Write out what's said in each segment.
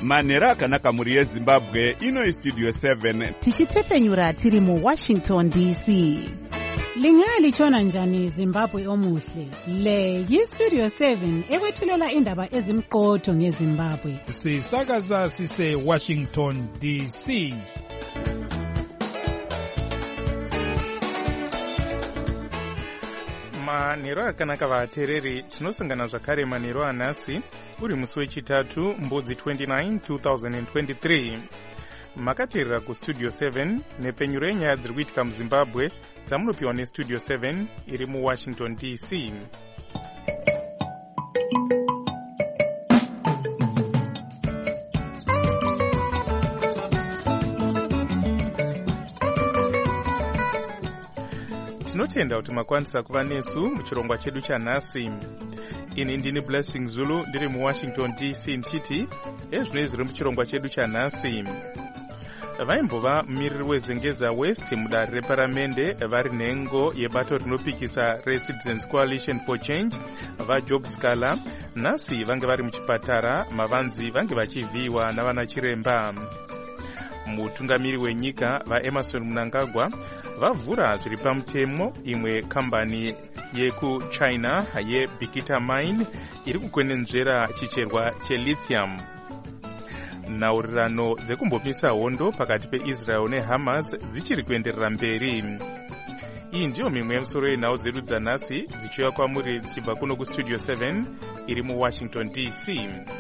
manhero akanaka mhuri yezimbabwe. Ino istudio 7 tichitefenyura tiri muWashington DC. Lingalitshona njani Zimbabwe omuhle? Le yistudio 7 ekwethulela indaba ezimqotho ngeZimbabwe. Sisakaza sise Washington DC. Manhero akanaka vateereri, tinosangana zvakare manhero anhasi uri musi wechitatu mbudzi 29 2023. Makateerera kustudio 7 nepfenyuro yenyaya dziri kuitika muZimbabwe dzamunopiwa nestudio 7 iri muWashington DC. Tinotenda kuti makwanisa kuva nesu muchirongwa chedu chanhasi. Ini ndini Blessing Zulu ndiri muWashington DC ndichiti ezvinoi zviri muchirongwa chedu chanhasi. Vaimbova mumiriri weZengeza West mudare reparamende vari nhengo yebato rinopikisa reCitizens Coalition for Change vaJob Scala nhasi vange vari muchipatara, mavanzi vange vachivhiyiwa navana chiremba. Mutungamiri wenyika vaEmerson Mnangagwa vavhura zviri pamutemo imwe kambani yekuChina yeBikita Mine iri kukwenenzvera chicherwa chelithium. Nhaurirano dzekumbomisa hondo pakati peIsrael neHamas dzichiri kuenderera mberi. Iyi ndiyo mimwe yemusoro yenhau dzedu dzanhasi dzichiuya kwamuri dzichibva kuno kustudio 7 iri muWashington DC.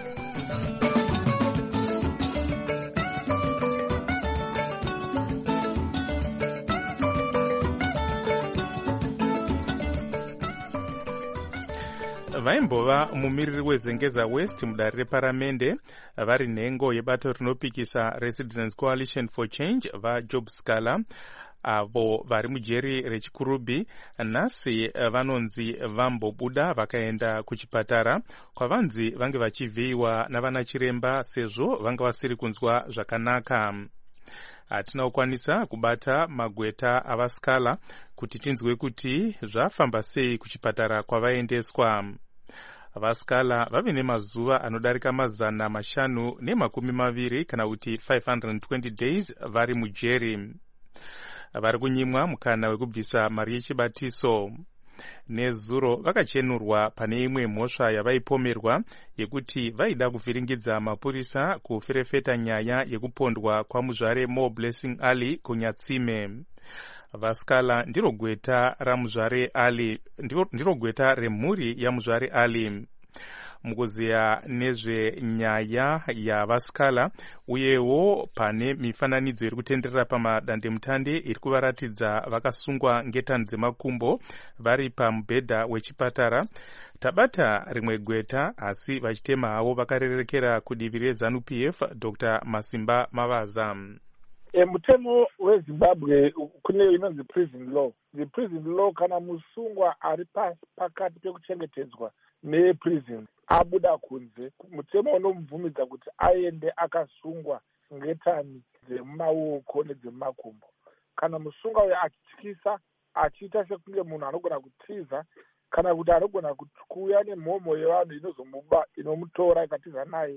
Vaimbova mumiriri weZengeza West mudare reparamende vari nhengo yebato rinopikisa reCitizens Coalition for Change vaJob Scala avo vari mujeri rechikurubhi nhasi vanonzi vambobuda vakaenda kuchipatara kwavanzi vange vachivhiyiwa navana chiremba sezvo vanga vasiri kunzwa zvakanaka. Hatina kukwanisa kubata magweta avaScala kuti tinzwe kuti zvafamba sei kuchipatara kwavaendeswa. VaScala vave nemazuva anodarika 520 kana kuti 520 days vari mujeri. Vari kunyimwa mukana wekubvisa mari yechibatiso. Nezuro vakachenurwa pane imwe mhosva yavaipomerwa yekuti vaida kuvhiringidza mapurisa kuferefeta nyaya yekupondwa kwamuzvare Mo Blessing Ali kunyatsime. VaScala ndiro gweta ramuzvare Ali, ndiro gweta remhuri yamuzvare Ali. Mukuziya nezvenyaya yavaScala uyewo pane mifananidzo iri kutenderera pamadandemutande iri kuvaratidza vakasungwa ngetani dzemakumbo vari pamubhedha wechipatara. Tabata rimwe gweta asi vachitema havo vakarerekera kudivi reZANU-PF Dr. Masimba Mavaza. Mutemo weZimbabwe kune inonzi prison law. The prison law kana musungwa ari pakati pekuchengetedzwa neprison abuda kunze, mutemo unomubvumidza kuti aende akasungwa ngetani dzemumaoko nedzemumakumbo. Kana musungwa uyo achityisa achiita sekunge munhu anogona kutiza kana kuti anogona kuuya nemhomho yevanhu inomutora ikatiza naye,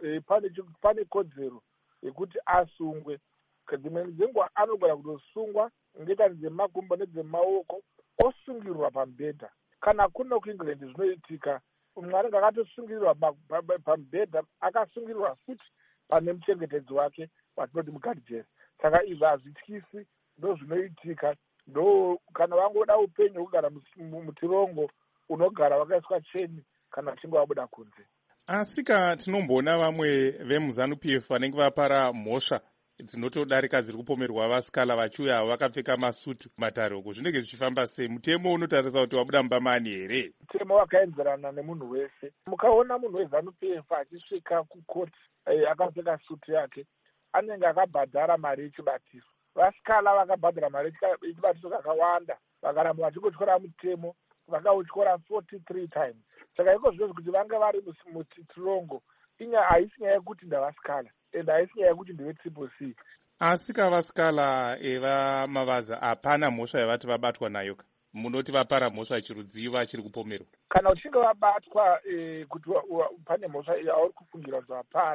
pane kodzero yekuti asungwe. Dzimwe dzenguva anogona kutosungwa ngetani dzemakumbo nedzemaoko osungirwa pamubhedha. Kana kuno kuEngland zvinoitika, umwe anenge akatosungirirwa pamubhedha akasungirirwa futi pane muchengetedzi wake watinoti mugadhijeri. Saka izvi hazvityisi, ndo zvinoitika. Ndo kana vangoda upenyu hwekugara mutirongo unogara wakaiswa cheni kana vachinge vabuda kunze. Asika tinomboona vamwe vemuZANU-PF vanenge vapara mhosva dzinotodarika dziri kupomerwa vaScala vachiuya vakapfeka masutu matare uko. Zvinenge zvichifamba sei? Mutemo unotarisa kuti wabuda mubamani here? Mutemo wakaenzerana nemunhu wese. Mukaona munhu weZANU-PF achisvika kukoti akapfeka sutu yake, anenge akabhadhara mari yechibatiso. VaScala vakabhadhara mari yechibatiso kakawanda, vakaramba vachingotyora mutemo, vakautyora 43 times. Saka iko zvinonzi kuti vanga vari mutirongo. Haisi nyaya yekuti ndavaScala ende haisi nyaya yekuti ndevetriple C. Asika vaScala eva Mavaza hapana mhosva yavati vabatwa nayo. Munoti vapara mhosva chirudzivi vachiri kupomerwa. Kana uchinge vabatwa kuti pane mhosva yauri kufungira kuti vapara,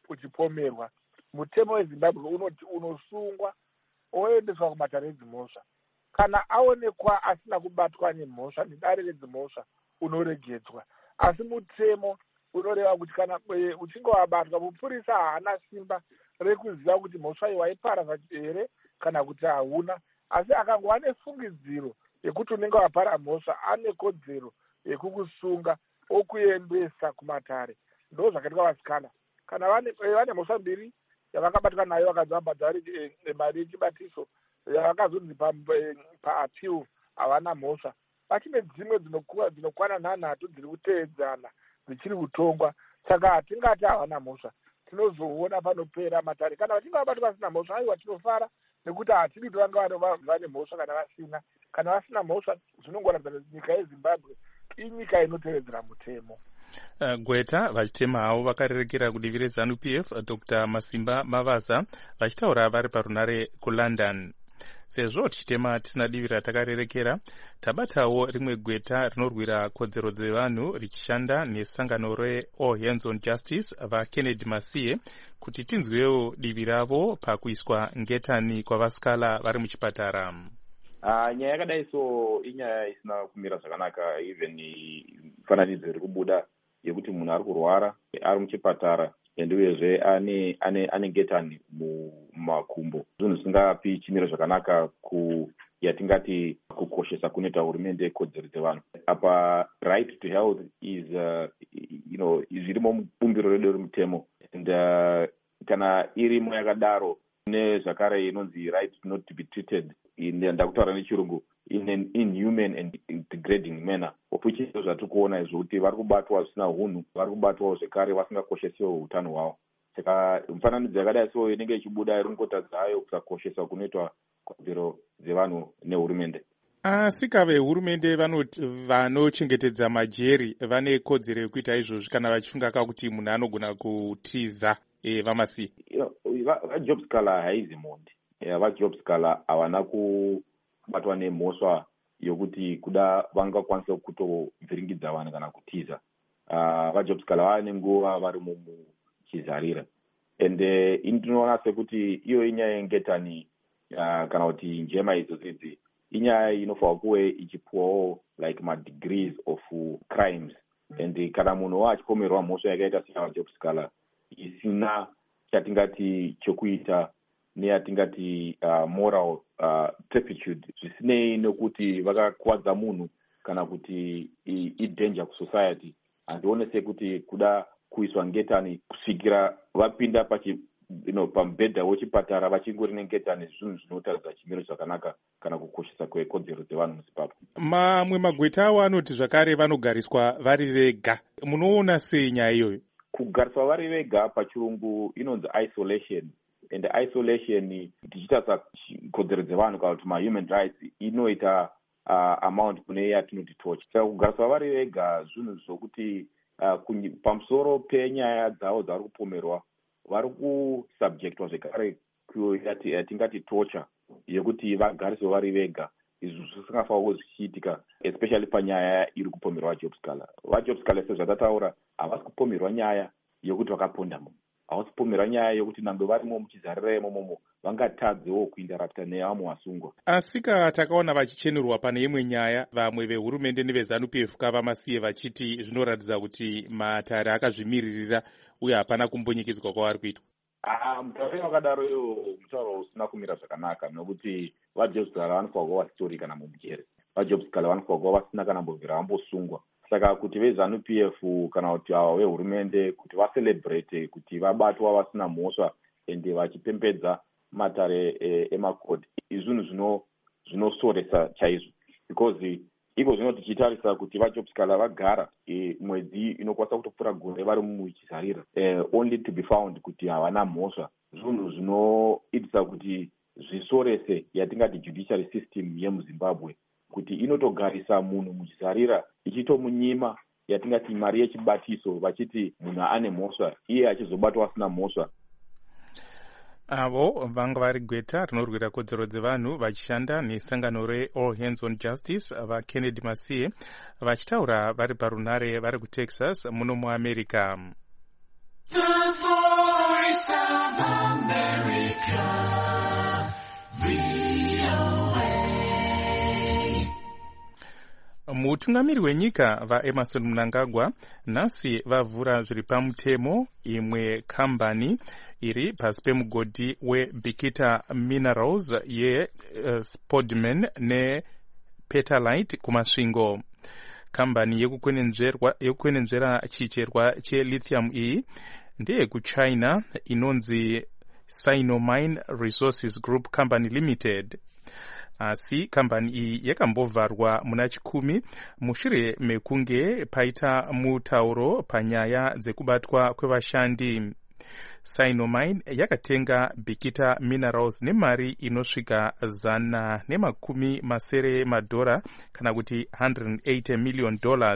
uchipomerwa, mutemo wezimbabwe unoti unosungwa oendeswa kumatare edzimhosva. Kana aonekwa asina kubatwa nemhosva, nedare redzimhosva, unoregedzwa. Asi mutemo unoreva kuti kana uchinge wabatwa, mupurisa haana simba rekuziva kuti mhosva iyi waipara here kana kuti hauna. Asi akangova nefungidziro yekuti unenge wapara mhosva, ane kodzero yekukusunga okuendesa kumatare. Ndo zvakaitwa vasikana. Kana vane mhosva mbiri yavakabatwa nayo vakadzi vabhadhara mari yechibatiso yavakazonzi paappeal havana mhosva, vachine dzimwe dzinokwana 3 dziri kuteedzana dzichiri kutongwa. Saka hatingati havana mhosva, tinozoona panopera matare. Kana vachinge vabatwa vasina mhosva, aiwa tinofara, nekuti hatidi kuti vange vane mhosva kana vasina. Kana vasina mhosva, zvinongoratidza kuti nyika yeZimbabwe inyika inotevedzera mutemo. Gweta vachitema havo vakarerekera kudivi reZANU-PF Dr. Masimba Mavaza vachitaura vari parunare kuLondon. Sezvo tichitema tisina divi ratakarerekera, tabatawo rimwe gweta rinorwira kodzero dzevanhu richishanda nesangano reAll Hands on Justice vaKennedy Masiye kuti tinzwewo divi ravo pakuiswa ngetani kwavasikala vari muchipatara. Nyaya yakadai so inyaya isina kumira zvakanaka. Even fananidzo iri kubuda yekuti munhu ari kurwara ari muchipatara ende uyezve ane ngetani mumakumbo, zvinhu zvisingapi chimiro zvakanaka yatingati kukoshesa kunoita hurumende kodzero dzevanhu. Apa right to health is zvirimo mubumbiro redu remutemo, and kana irimo yakadaro nezvakare inonzi right not to be treated ndakutaura nechirungu in an inhuman and degrading manner, opuchi zvatiri kuona izvoti vari kubatwa zvisina hunhu, vari kubatwawo zvekare vasingakoshesiwo utano hwavo. Saka mufananidzo yakadai so inenge ichibuda iri mukota dzayo kusakoshesa kunoitwa kodzero dzevanhu nehurumende. Asika vehurumende vanochengetedza majeri vane kodzero yekuita izvozvi kana vachifunga kakuti munhu anogona kutiza vamasiye? Vajob Scholar haizi mondi. Vajob Scholar havana kubatwa nemhosva yokuti kuda vangakwanisa kutovhiringidza vanhu kana kutiza. Vajob Scholar vane nguva vari muchizarira. Ende ndinoona sekuti iyo inyaya yengetani kana kuti njema idzodzi inyaya inofanwa kuve ichipuwawo like madegrees of crimes. And kana munhu achipomerwa mhosva yakaita sevaJob Scholar isina chatingati chokuita neyatingati moral turpitude, zvisinei nekuti vakakwadza munhu kana kuti idanger kusociety, handione sekuti kuda kuiswa ngetani kusvikira vapinda pamubhedha wechipatara vachingori nengetani zvinhu zvinotaridza chimiro zvakanaka kana kukoshesa kwekodzero dzevanhu muZimbabwe. Mamwe magweta avo anoti zvakare vanogariswa vari vega. Munoona sei nyaya iyoyo? Kugariswa vari vega pachirungu inonzi isolation, and isolation tichitarisa kodzero dzevanhu kana kuti mahuman rights inoita amount kune yatinoti torture. Saka kugariswa vari vega zvinhu zvokuti pamusoro penyaya dzavo dzavari kupomerwa vari kusubjectwa zvekare yatingati torture yekuti vagariswe vari vega. Izvi zvisingafanira zvichiitika, especially panyaya iri kupomerwa vaJob Scholar. VaJob Scholar sezvatataura havasi kupomerwa nyaya yokuti vakaponda munhu, havasi kupomerwa nyaya yokuti nangwe varimo muchizarira imomo vangatadzewo kuindarapta nevamwe vasungwa. Asika takaona vachichenerwa pane imwe nyaya, vamwe vehurumende neveZANU-PF vamasiye vachiti zvinoratidza kuti matare akazvimiririra uye hapana kumbunyikidzwa kwavari kuitwa. Mutauro wakadaro iyo mutauro usina kumira zvakanaka, nokuti vaJob Scholar vanofanwa kuva vasitori kana mumujere. VaJob Scholar vanofanwa kuva vasina kana mbovhera vambosungwa. Saka kuti veZANU-PF kana kuti avo vehurumende kuti vacelebrate kuti vabatwa vasina mhosva ende vachipembedza matare emakoti, izvinhu zvinosoresa chaizvo, because iko zvino tichitarisa kuti vaJob Scholar vagara mwedzi inokwanisa kutopfuura gore vari muchizarira, only to be found kuti havana mhosva. Zvinhu zvinoitisa kuti zvisorese yatingati judiciary system yemuZimbabwe, kuti inotogarisa munhu muchizarira ichitomunyima yatingati mari yechibatiso vachiti munhu ane mhosva iye achizobatwa asina mhosva. Avo vanga vari gweta rinorwira kodzero dzevanhu vachishanda nesangano reAll Hands on Justice vaKennedy Masiye vachitaura vari parunare vari kuTexas muno muAmerica. mutungamiri wenyika vaEmerson Mnangagwa nhasi vavhura zviri pamutemo imwe kambani iri pasi pemugodhi weBikita Minerals yeSpodman nePetalite kumasvingo. Kambani yekukwenenzvera chicherwa chelithium iyi ndeyekuchina inonzi Sinomine Resources Group Company Limited. Asi kambani iyi yakambovharwa muna 10 mushure mekunge paita mutauro panyaya dzekubatwa kwevashandi. Sinomine yakatenga Bikita Minerals nemari inosvika $170 kana kuti $180 million.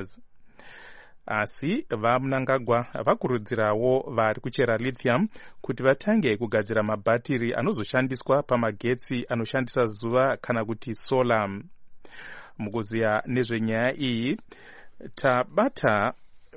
Asi vaMnangagwa vakurudzirawo vari kuchera lithium kuti vatange kugadzira mabhatiri anozoshandiswa pamagetsi anoshandisa zuva kana kuti solar. Mukuziya nezvenyaya iyi tabata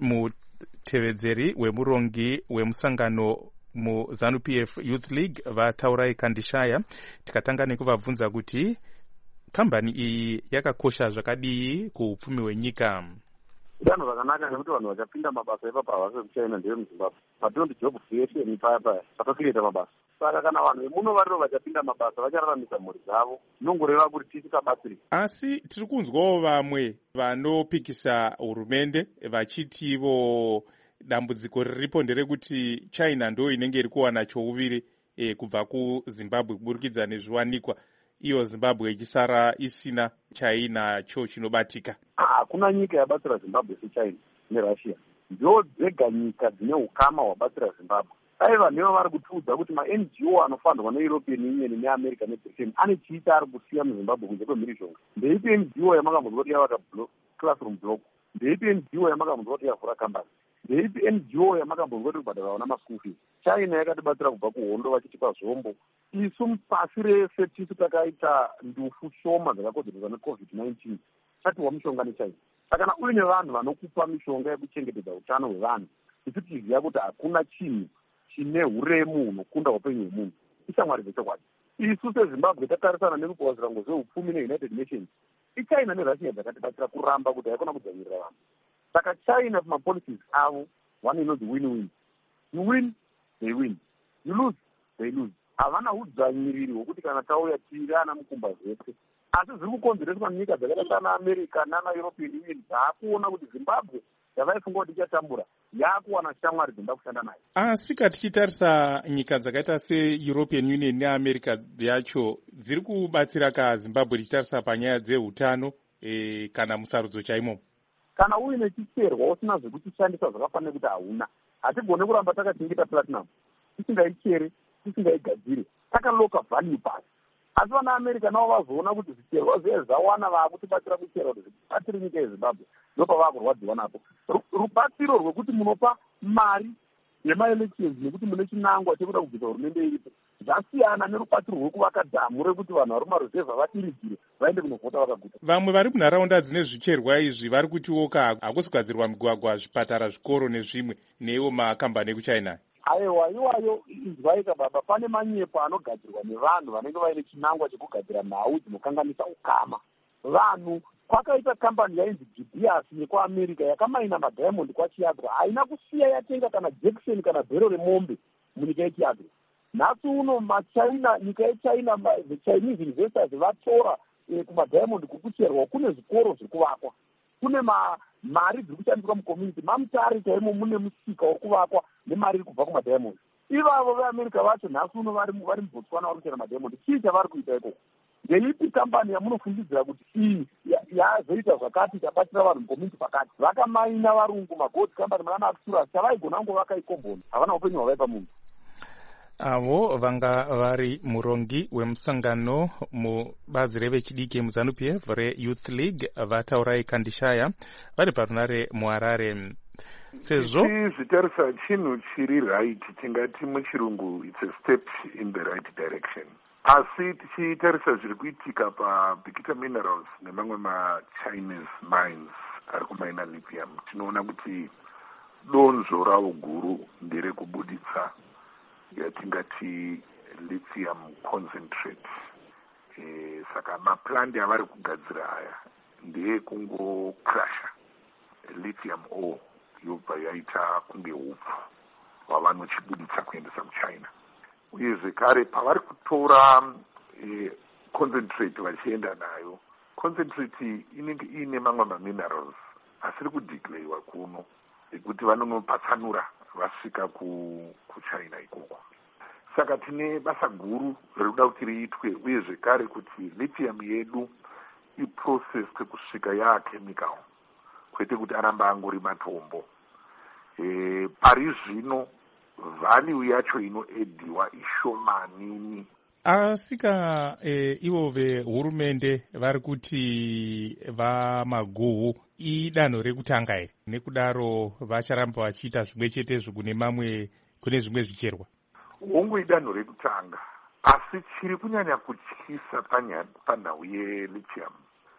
mutevedzeri wemurongi wemusangano muZANU-PF Youth League vaTaurai Kandishaya, tikatanga nekuvabvunza kuti kambani iyi yakakosha zvakadii kuupfumi hwenyika. Danho rakanaka nekuti vanhu vachapinda mabasa ipapa havasi vekuchina ndeve muZimbabwe. Matondi job creation paya pakakireta mabasa. Saka kana vanhu vemuno varivo vachapinda mabasa vachararamisa mhuri dzavo, zvinongoreva kuti tisikabatsiri. Asi tiri kunzwawo vamwe vanopikisa hurumende vachitivo dambudziko riripo nderekuti China ndo inenge iri kuwana chouviri kubva kuZimbabwe kuburikidza nezviwanikwa, iyo Zimbabwe ichisara isina chainacho chinobatika. Hakuna nyika yabatsira Zimbabwe seChina neRussia. Ndo dzega nyika dzine ukama hwabatsira Zimbabwe. Aiva nevo vari kutiudza kuti ma-NGO anofanirwa neEuropean Union neAmerica neBritain ane chiita ari kusiya muZimbabwe kunze kwemhirishonga. Ndeipi NGO yamakambonzwa kuti yavaka classroom block? Ndeipi NGO yamakambonzwa kuti yavhura kambani? Ndeipi NGO yamakambonzwa kuti kubhadhara vana maschool fees? China yakatibatsira kubva kuhondo vachitipa zvombo. Isu pasi rese tisu takaita ndufu shoma dzakakonzerwa neCovid-19 chatiwa mishonga neChina. Saka kana uine vanhu vanokupa mishonga yekuchengetedza utano hwevanhu, isu tiziva kuti hakuna chinhu chine huremu hunokunda upenyu hwemunhu. Ishamwari dzechokwadi. Isu seZimbabwe tatarisana nekupawazirango zveupfumi neUnited Nations. iChina neRussia dzakatibatsira kuramba kuti haikona kudzanyirira vanhu. Saka China pamapolicies avo one inonzi win-win. You win, they win. You lose, they lose. Havana udzanyiriri hwekuti kana tauya tiri ana mukumba zvese. Asi zviri kukonzereswa nyika dzakaita sana America nana European Union dzaakuona kuti Zimbabwe yavaifunga kuti ichatambura yakuwana shamwari dzinoda kushanda nayo. Asi tichitarisa nyika dzakaita seEuropean Union neAmerica yacho dziri kubatsira kaZimbabwe tichitarisa panyaya dzeutano kana musarudzo chaimo. Kana uine chicherwa usina zvekuchishandisa zvakafanira kuti hauna, hatigone kuramba takachengeta platinum tisingaicheri tisingaigadzire takaloka value pasi. Asi vana America navo vazoona kuti zvicherwa zviye zvawana vaakutibatsira kuchera kuti zvibatsire nyika yeZimbabwe, ndopa vaakurwadziwa napo. Rubatsiro rwekuti munopa mari yemaelections nekuti mune chinangwa chekuda kubvisa hurumende iripo zvasiyana nerubatsiro rwekuvaka dhamu rekuti vanhu vari mumaruzevha vadirigire vaende kunovhota vakaguta. Vamwe vari munharaunda dzine zvicherwa izvi vari kutiwoka hakusi kugadzirwa migwagwa, zvipatara, zvikoro nezvimwe neiwo makambani ekuChina. Aiwa, iwayo izwaika baba, pane manyepo anogadzirwa nevanhu vanenge vaine chinangwa chekugadzira nhau dzinokanganisa ukama. Vanhu kwakaita kambani yainzi Gibeas yekuAmerica yakamaina madiamond kwaChiagro, haina kusiya yatenga kana Jackson kana bhero remombe munyika yeChiagro. Nhasi uno maChina, nyika yeChina, the Chinese investors vatora kumadiamond kukucherwa, kune zvikoro zviri kuvakwa, kune mari dziri kushandiswa mucommunity, mamutare chaimo mune musika uri kuvakwa nemari iri kubva kumadiamond. Ivavo veAmerica vacho nhasi uno vari muBotswana vari kuchera madiamond. Chii chavari kuita ikoko? Ndeipi kambani yamunofungidzira kuti iyi yazoita zvakati ikabatsira vanhu mucommunity pakati? Vakamaina varungu magold company mana Acturus chavaigona ngovaka ikomboni, havana upenyu hwavaipa munhu. Avo vanga vari murongi wemusangano mubazi revechidiki muZANU-PF reYouth League vaTaurai Kandishaya vari parunare muHarare. Sezvo zvitarisa chinhu chiri right, tingati muchirungu it's a step in the right direction. Asi tichitarisa zviri kuitika paBikita Minerals nemamwe maChinese mines ari kumaina lithium, tinoona kuti donzvo ravo guru nderekubuditsa yatingati lithium concentrate. Saka maplandi avari kugadzira aya ndeyekungokrasha lithium ore yobva yaita kunge upfu hwavanochibuditsa kuendesa kuchina. Uye zvekare pavari kutora concentrate vachienda nayo, concentrate inenge iine mamwe maminerals asiri kudeclarewa kuno ekuti vanonopatsanura vasvika kuchina ikoko. Saka tine basa guru rikuda kuti riitwe, uye zvekare kuti lithium yedu iprocessed kusvika yaachemical, kwete kuti aramba angori matombo. Pari zvino value yacho inoediwa ishomanini. Asika ivo vehurumende vari kuti vamaguhu idanho rekutanga here, nekudaro vacharamba vachiita zvimwe chetezvo kune zvimwe zvicherwa? Hongu idanho rekutanga, asi chiri kunyanya kutyisa panhau yelithium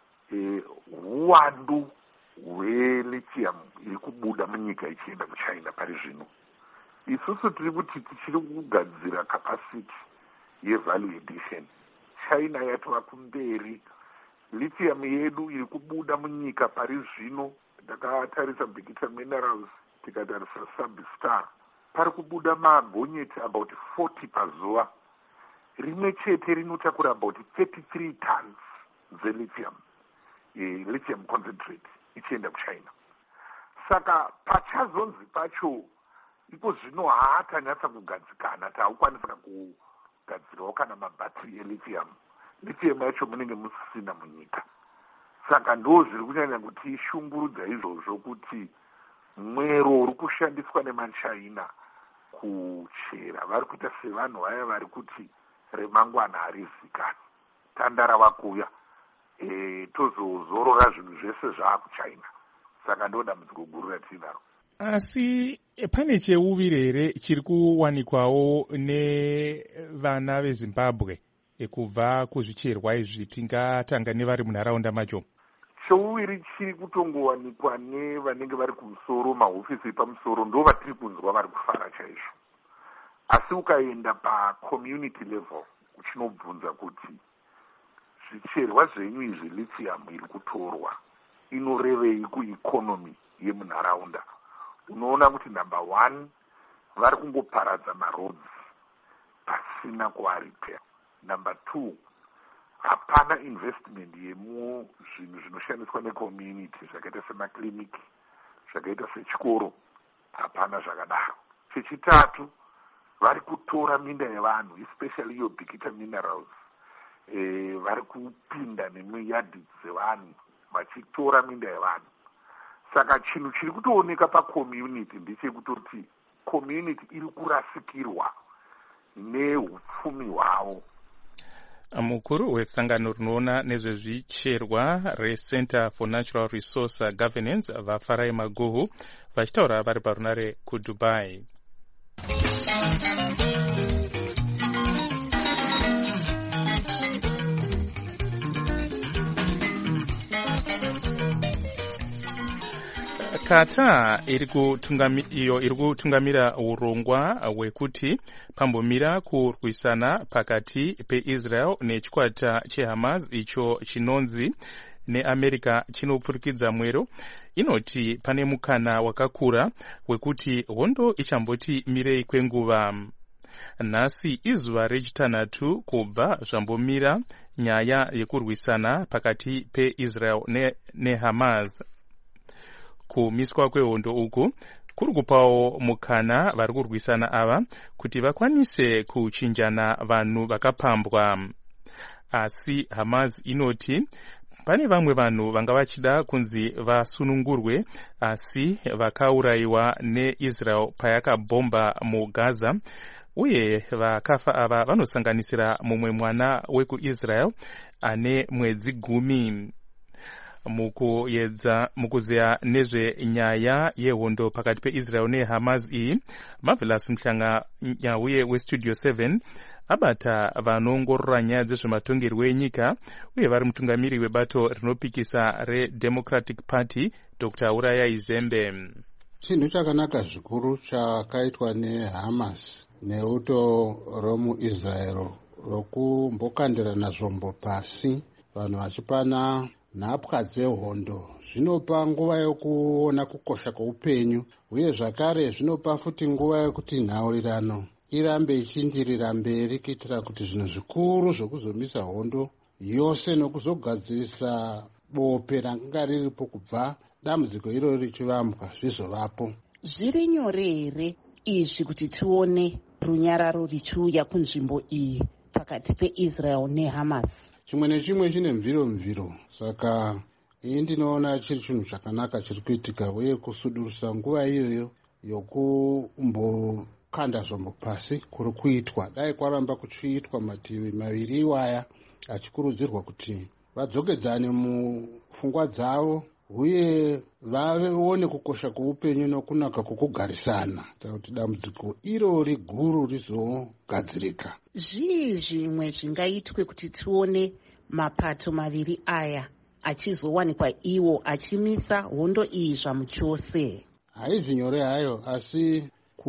uwandu hwelithium iri kubuda munyika ichienda kuchina pari zvino. Isusu tiri kuti tichiri kugadzira capacity yevalue addition. China yatova kumberi, lithium yedu iri kubuda munyika pari zvino. Takatarisa Bikita Minerals, tikatarisa Substar, pari kubuda magonyeti about 40 pazuva. Rimwe chete rinotakura about 33 tons zelithium, lithium concentrate ichienda kuchina. Saka pachazonzi pacho ipo zvino haatanyatsa kugadzikana, haukwanisa kugadzirawo kana mabhatiri elithium. Lithium yacho munenge musisina munyika. Saka ndo zviri kunyanya kuti shungurudza izvozvo kuti mwero uri kushandiswa nemachina kuchera vari kuita sevanhu vaya vari kuti remangwana harizikanwi, tandara vakuya tozozorora zvinhu zvese zvaakuchina. Saka ndo dambudziko guru ratinaro. Asi pane cheuviri here chiri kuwanikwawo nevana veZimbabwe kubva kuzvicherwa izvi, tingatanga nevari munharaunda macho? Cheuviri chiri kutongowanikwa nevanenge vari kumusoro, mahofisi epamusoro, ndo vatiri kunzwa vari kufara chaizvo. Asi ukaenda pacommunity level uchinobvunza kuti zvicherwa zvenyu izvi lithium iri kutorwa inorevei kuikonomi yemunharaunda, unoona kuti number 1 vari kungoparadza maroads pasina kuaripeya. Number 2, hapana investment yemu zvinhu zvinoshandiswa necommunity zvakaita semakliniki, zvakaita sechikoro, hapana zvakadaro. Chechitatu, vari kutora minda yevanhu, especially iyo Bikita Minerals, vari kupinda nemiyadhi dzevanhu vachitora minda yevanhu. Saka chinhu chiri kutooneka pacommunity ndechekutoti community iri kurasikirwa neupfumi hwavo. Mukuru wesangano rinoona nezvezvicherwa reCenter for Natural Resource Governance vaFarai Maguhu vachitaura vari parunare kuDubai. Qatar iri kutungamira urongwa hwekuti pambomira kurwisana pakati peIsrael nechikwata cheHamas icho chinonzi neAmerica chinopfurikidza mwero, inoti pane mukana wakakura wekuti hondo ichamboti mirei kwenguva. Nhasi izuva rechitanhatu kubva zvambomira nyaya yekurwisana pakati peIsrael neHamas. Kumiswa kwehondo uku kuri kupawo mukana vari kurwisana ava kuti vakwanise kuchinjana vanhu vakapambwa. Asi Hamas inoti pane vamwe vanhu vanga vachida kunzi vasunungurwe asi vakaurayiwa neIsrael payakabhomba muGaza, uye vakafa ava vanosanganisira mumwe mwana wekuIsrael ane mwedzi 10. Mukuzeya nezvenyaya yehondo pakati peIsrael neHamas iyi, Marvelous Mhlanga nyauye weStudio 7 abata vanoongorora nyaya dzezvematongerwo enyika uye vari mutungamiri webato rinopikisa reDemocratic Party, Dr. Uraya Izembe. Chinhu chakanaka zvikuru chakaitwa neHamas neuto romuisrael rokumbokandirana zvombo pasi, vanhu vachipana nhapwa dzehondo, zvinopa nguva yokuona kukosha kweupenyu, uye zvakare zvinopa futi nguva yokuti nhaurirano irambe ichindirira mberi kuitira kuti zvinhu zvikuru zvokuzomisa hondo yose nokuzogadzirisa bope ranga riripo kubva dambudziko iroro richivambwa zvizovapo. Zviri nyore here izvi kuti tione runyararo richiuya kunzvimbo iyi pakati peIsrael neHamas? Chimwe nechimwe chine mviro, saka iyi ndinoona chiri chinhu chakanaka chiri kuitika, uye kusudurusa nguva iyoyo yokumbokanda zvombo pasi kuri kuitwa. Dai kwaramba kuchiitwa mativi maviri iwaya achikurudzirwa kuti vadzokedzane mupfungwa dzavo uye vaone kukosha kweupenyu nokunaka kwokugarisana, kuti dambudziko irori guru rizogadzirika. Zvii zvimwe zvingaitwe kuti tione mapato maviri aya achizowanikwa iwo achimisa hondo iyi zvamuchose? Haizi nyore hayo, asi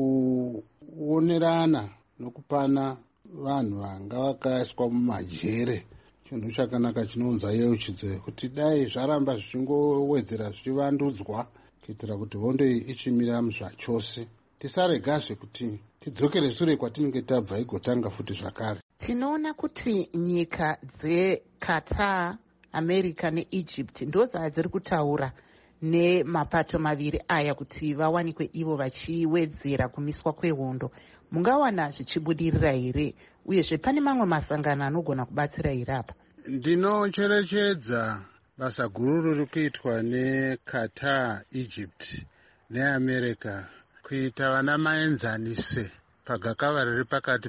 kuonerana nokupana vanhu vanga vakaiswa mumajere chinhu chakanaka chinounza yeuchidze kuti dai zvaramba zvichingowedzera zvichivandudzwa kuitira kuti hondo iyi ichimira muzvachose, tisaregazve kuti tidzokere sure kwatinenge tabva igotanga futi zvakare. Tinoona kuti nyika dzeQatar, America neEgypt ndodziri kutaura nemapato maviri aya kuti vawanikwe ivo vachiwedzera kumiswa kwehondo. Mungawana zvichibudirira here, uyezve pane mamwe masangano anogona kubatsira here apa? Ndinocherechedza basa guru riri kuitwa neQatar, Egypt neAmerica kuita vana maenzanise pagakava riri pakati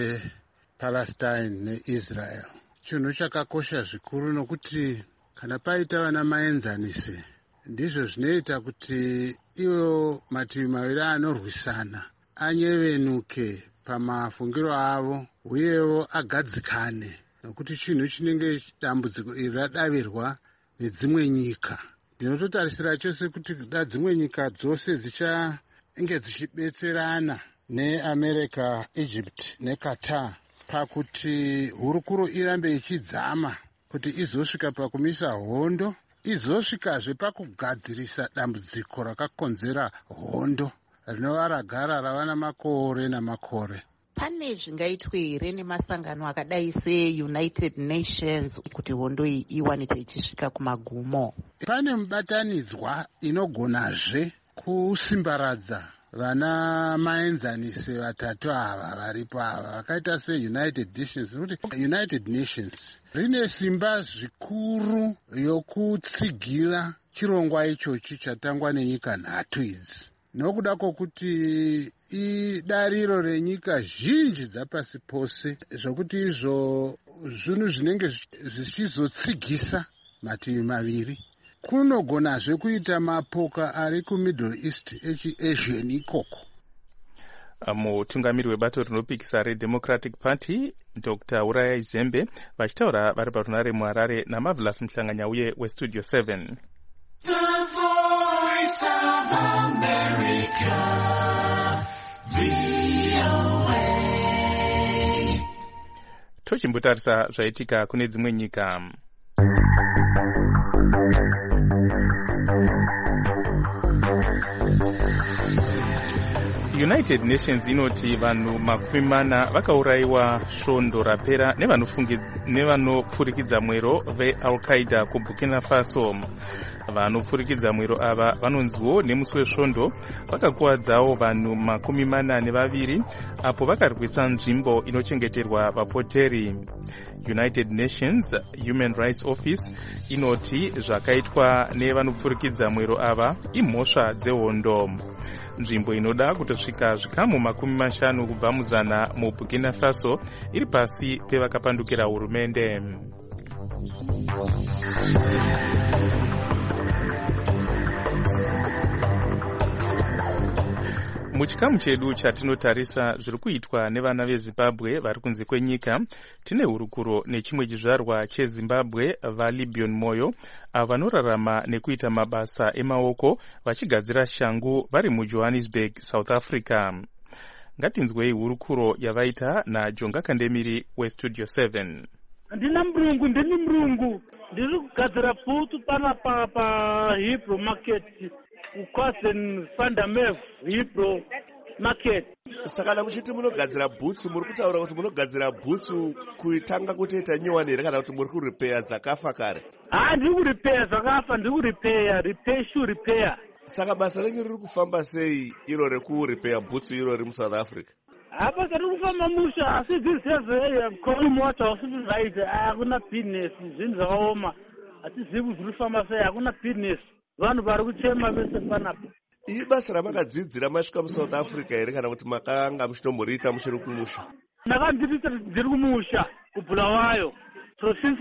pePalestine neIsrael. Chinhu chakakosha zvikuru nokuti kana paita vana maenzanise ndizvo zvinoita kuti iwo mativi maviri anorwisana anyevenuke pamafungiro avo uyewo agadzikane, nokuti chinhu chinenge dambudziko iri radavirwa nedzimwe nyika. Ndinototarisira chose kuti da dzimwe nyika dzose dzichange dzichibetserana neAmerica, Egypt neQatar pakuti hurukuro irambe ichidzama kuti izosvika pakumisa hondo, izosvikazve pakugadzirisa dambudziko rakakonzera hondo rinova ragara rava namakore namakore. Pane zvingaitwe here nemasangano akadai seUnited Nations kuti hondo iyi iwanikwe ichisvika kumagumo? Pane mubatanidzwa inogonazve kusimbaradza vana maenzanise vatatu ava varipo ava vakaita seUnited Nations, nokuti United Nations rine simba zvikuru yokutsigira chirongwa ichochi chatangwa nenyika nhatu idzi, nokuda kwokuti idariro renyika zhinji dzapasi pose zvokuti izvo zvinhu zvinenge zvichizotsigisa mativi maviri. Kunogonazve kuita mapoka ari kuMiddle East echiAsian ikoko. Mutungamiri webato rinopikisa reDemocratic Party Dr. Uraya Izembe vachitaura vari parunare muHarare naMarvelous Mhlanganya uye weStudio 7. The Voice of America, VOA. Tochimbotarisa zvaitika kune dzimwe nyika. United Nations inoti vanhu 40 vakaurayiwa svondo rapera nevanopfurikidza mwero veAl-Qaeda kuBurkina Faso. Vanopfurikidza mwero ava vanonziwo nemusi wesvondo vakakuwadzawo vanhu 42 apo vakarwisa nzvimbo inochengeterwa vapoteri. United Nations Human Rights Office inoti zvakaitwa nevanopfurikidza mwero ava imhosva dzehondo. Nzvimbo inoda kutosvika zvikamu 50 kubva muzana muBurkina Faso iri pasi pevakapandukira hurumende. Muchikamu chedu chatinotarisa zviri kuitwa nevana veZimbabwe vari kunze kwenyika, tine hurukuro nechimwe chizvarwa cheZimbabwe vaLibion Moyo avo vanorarama nekuita mabasa emaoko vachigadzira shangu vari muJohannesburg, South Africa. ngatinzwei hurukuro yavaita najonga kandemiri westudio 7. Ndini murungu ndiri kugadzira bhutsu pana Hebrew market kuCousin Vandermeer Hebrew market. Saka muchiti munogadzira bhutsu, muri kutaura kuti munogadzira bhutsu kuitanga kutoita nyowani here kana kuti muri kuripeya dzakafa kare? Ndiri kuripeya zvakafa, ndiri repair shoe repair. Saka basa renyu riri kufamba sei iro rekuripeya bhutsu iro riri muSouth Africa? Basa riri kufamba musha, asi dziri dzezve column water usiri right, hakuna business, zvinhu zvakaoma. Hatizivi kuti zviri kufamba sei, hakuna business. Vanhu vari kuchema vese panapa. Iri basa ramakadzidzira masvika muSouth Africa here kana kuti makanga muchitomuriita muchiri kumusha? Ndakandirita ndiri kumusha kuBulawayo since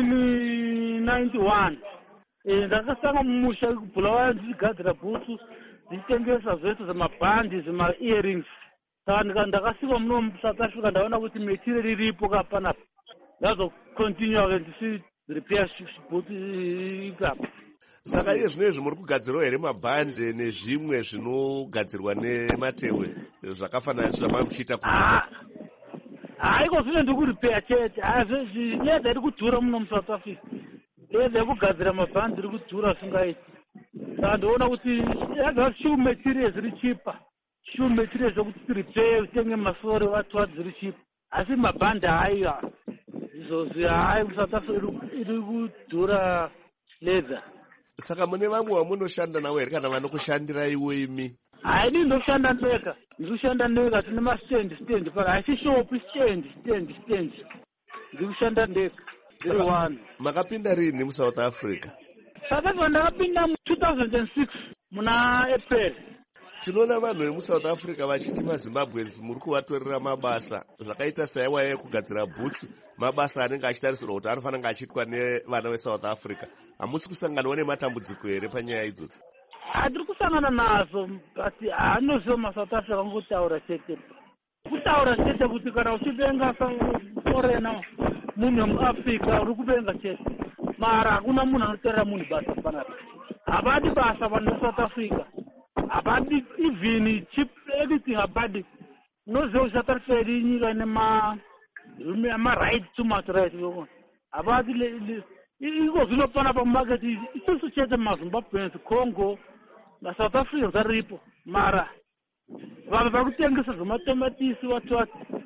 1991. Ndakasanga mumusha kuBulawayo ndichigadzira bhutsu, ndichitengesa zvese zvemabhandi, zvema-earrings. Saka ndakasvika muno muSouth Africa ndaona kuti material iripo kapanapa. Ndazokontinua ndichirepair bhutsu ikapa. Saka iye zvinezvi muri kugadzirawo here mabhande nezvimwe zvinogadzirwa nematehwe zvakafanana zvamamuchiita kumusha? Iko zvino ndikuripeya chete, nyedza iri kudhura muno muSouth Africa. Nyedza yekugadzira mabhandi iri kudhura zvingaiti. Saka ndoona kuti shoe materials iri chipa. Shoe materials zvokuti tirepair utenge masore watu dziri chipa. Asi mabhandi haiya. Izvozvi muSouth Africa iri kudhura leather. Saka mune vamwe vamunoshanda navo here kana vanokushandirai imi? Ini ndoshanda ndega, tine mastendi pana, haisi shopu stendi. Ndiri kushanda ndega, ndiri one. Makapinda rini muSouth Africa? South Africa ndakapinda mu2006 muna April. Tinoona vanhu vemuSouth Africa vachiti maZimbabweans muri kuvatorera mabasa zvakaita saiwa yekugadzira bhutsu, mabasa anenge achitarisirwa kuti anofanira kunge achiitwa nevana veSouth Africa. Hamusi kusanganawo nematambudziko here panyaya idzodzo? Tiri kusangana nazo, but anoziva maSouth Africa kungutaura chete. Kutaura chete kuti kana uchivenga forena munhu wemuAfrica uri kuvenga chete. Mara hakuna munhu anotorera munhu basa panapa. Havadi basa vanhu veSouth Africa. Habadi even cheap anything habadi. Noziva kuti South Africa iri nyika ine ma-right too much right. Habadi iko zvinopana pamarket isusu chete maZimbabweans, Congo naSouth Africa zvaripo. Mara vanhu vari kutengesa zvematomatisi wati.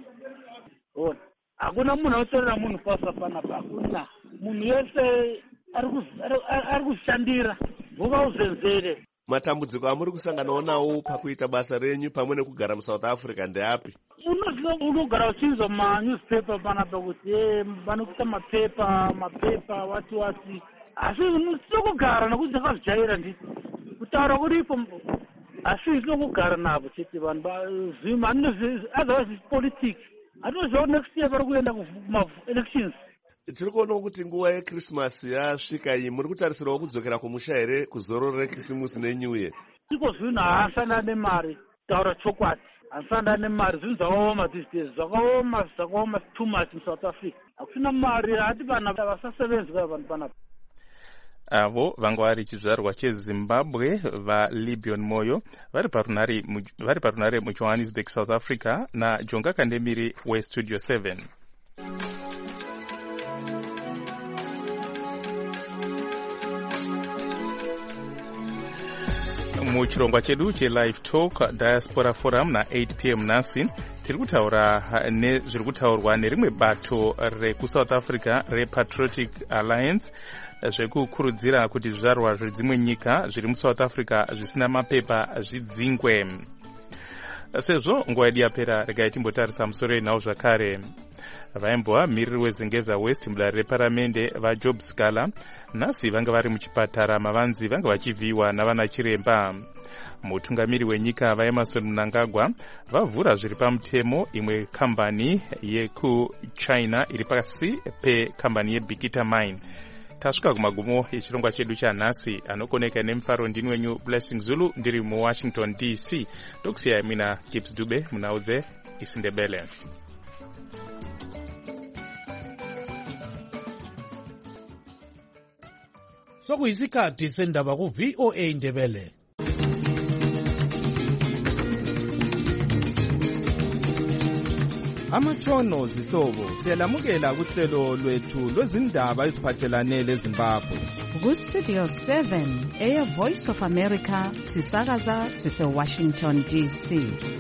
Hakuna munhu anotorera munhu basa panapa, hakuna. Munhu wese ari kuzvishandira, vuka uzenzere. Matambudziko amuri kusanganawo nawo pakuita basa renyu pamwe nekugara muSouth Africa ndeapi? Unogara uchinzwa manewspaper panapa kuti vanokuita mapepa wati. Asi sinokugara nokuti ndakazvijaira nditi. Kutaura kuripo, asi sinokugara navo chete vanhu vazvima. Otherwise it's politics. Hatinoziva next year vari kuenda kuma-elections. Tiri kuonawo kuti nguva yeChristmas yasvika iyi, muri kutarisirawo kudzokera kumusha here kuzororo reKrisimusi neNew Year? Iko zvinhu haasanda nemari, taura chokwadi. Haasanda nemari, zvinhu zvakaoma these days, zvakaoma too much muSouth Africa. Hakusina mari, hati vanhu vasasevenzi vanhu panapa. Avo vanga vari chizvarwa cheZimbabwe vaLibion Moyo vari parunare muJohannesburg, South Africa, naJonga Kandemiri weStudio 7. Muchirongwa chedu cheLive Talk Diaspora Forum na8 p.m. nhasi tiri kutaura nezviri kutaurwa nerimwe bato rekuSouth Africa rePatriotic Alliance zvekukurudzira kuti zvizvarwa zvedzimwe nyika zviri muSouth Africa zvisina mapepa zvidzingwe. Sezvo nguva yedu yapera, regai timbotarisa musoro yenhau zvakare. Vaimbova miriri weZengeza West mudare reparamende vaJob Scala nhasi vanga vari muchipatara mavanzi vanga vachivhiyiwa navana chiremba. Mutungamiri wenyika vaEmmerson Mnangagwa vavhura zviri pamutemo imwe kambani yekuChina iri pasi pekambani yeBikita Mine. Tasvika kumagumo echirongwa chedu chanhasi. Anokoneka nemufaro ndini wenyu Blessing Zulu, ndiri muWashington DC. Ndokusiyai mina Gibbs Dube munaudze isiNdebele. Sokuyisikhathi sendaba ku-VOA Ndebele. amatshono zihlobo siyalamukela kuhlelo lwethu lwezindaba eziphathelane leZimbabwe. Ku-Studio 7 Air Voice of America sisakaza sise-Washington DC.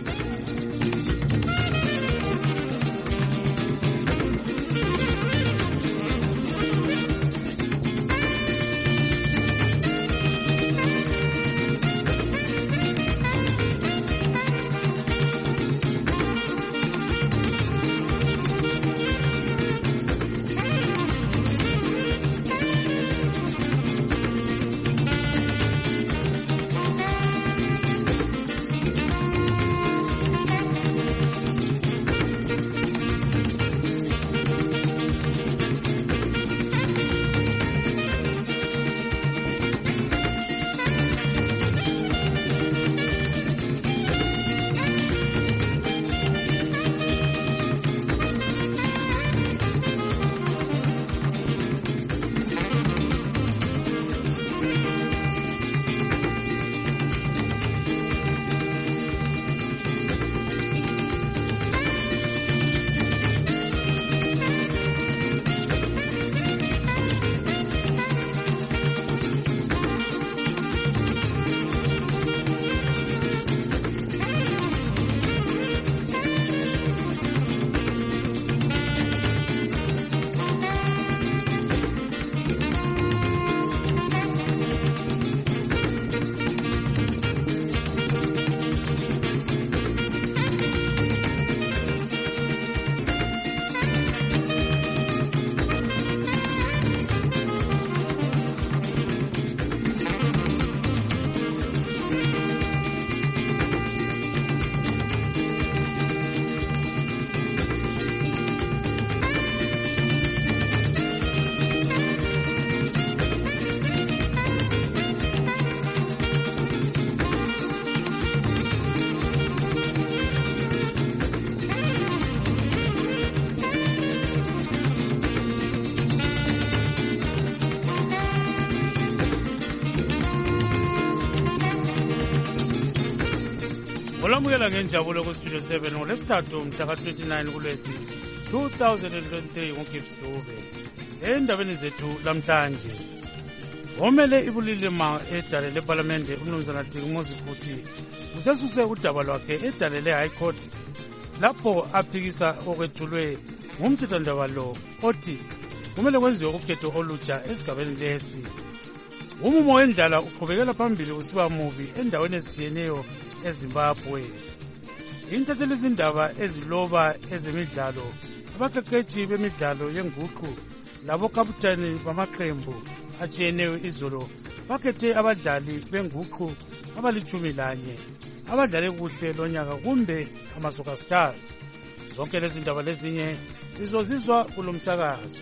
olamukela ngenjabulo ku-Studio 7 ngolesithathu mhla ka-29 kuLwezi 2023 nguGibbs Dube. Endabeni zethu lamhlanje, omele ibulilima edale leParlamente uMnumzana Dingumuzi futhi usesuse udaba lwakhe edale le-High Court lapho aphikisa okwethulwe ngumthethwandaba lo othi kumele kwenziwe ukhetho olutsha esigabeni lesi. Umumo wendlala uqhubekela phambili usiba mubi endaweni ezitshiyeneyo eZimbabwe. Intatheli izindaba eziloba ezemidlalo, abaqeqetshi bemidlalo yenguqu labokaputani bamaqembu atshiyeneyo izolo bakhethe abadlali benguqu abali-11 abadlale kuhle lonyaka kumbe amasoka stars. Zonke lezi ndaba lezinye zizozizwa kulo msakazo.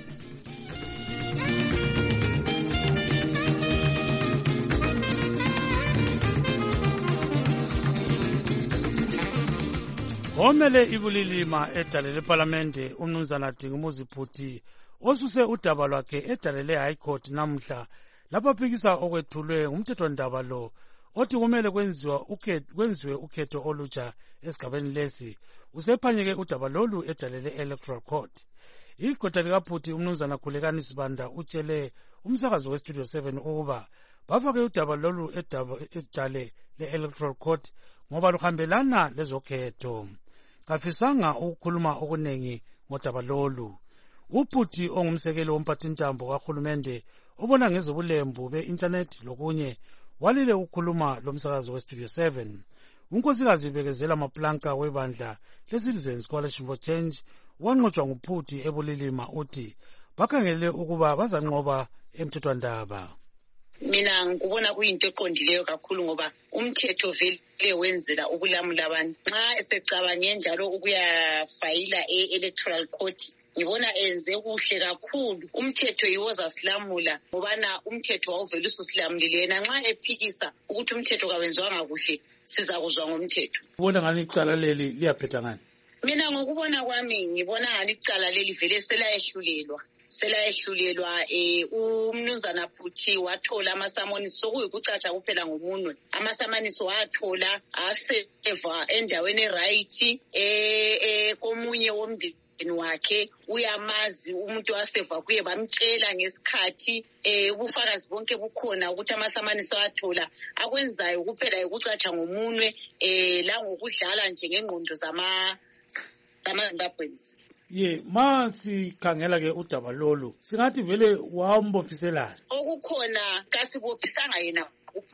Omele ibulilima edale leParlamente uMnumzana Dingumuzi Phuthi osuse udaba lwakhe edale le-High Court namhla lapho aphikisa okwethulwe ngumthethwandaba lo othi kumele kwenziwe ukhetho olutsha esigabeni lesi. Usephanyeke udaba lolu edale le-Electoral Court. Igqwetha likaPhuthi uMnumzana Khulekani Sibanda utshele umsakazo we-Studio 7 ukuba bafake udaba lolu edale le-Electoral Court ngoba luhambelana lezokhetho. Kafisanga ukukhuluma okunengi ngodaba lolu. uPhuthi ongumsekeli womphathintambo kahulumende obona ngezobulembu be-internet lokunye walile ukukhuluma lomsakazo we-Studio 7. Unkosikazi Bekezela Maplanka webandla le-Citizens Coalition for Change wanqotshwa nguPhuthi ebulilima uthi bakhangele ukuba bazanqoba emthethwandaba. Mina ngikubona kuyinto eqondileyo kakhulu ngoba umthetho vele wenzela ukulamula abantu. Nxa esecabange njalo ukuyafayila e-Electoral Court, ngibona enze kuhle kakhulu. Umthetho yiwo zasilamula ngobana umthetho wawuvele ususilamulile. Yena nxa ephikisa ukuthi umthetho kawenziwanga kuhle, sizakuzwa ngomthetho. Ubona ngani icala leli liyaphetha ngani? Mina ngokubona kwami ngibona ngani icala leli vele selayehlulelwa. selayehlulelwa umnumzana Phuthi wathola amasamonisi sokuyikucatsha kuphela ngomunwe. Amasamonisi wathola aseva endaweni eright komunye womndeni wakhe uyamazi umuntu waseva kuye bamtshela ngesikhathi ubufakazi bonke bukhona ukuthi amasamanisi wathola akwenzayo kuphela ukucatsha ngomunwe la ngokudlala nje ngengqondo zamaZimbabweans. Masikhangela ke udaba lolu singathi vele wambophiselana. Okukhona kasibophisanga yena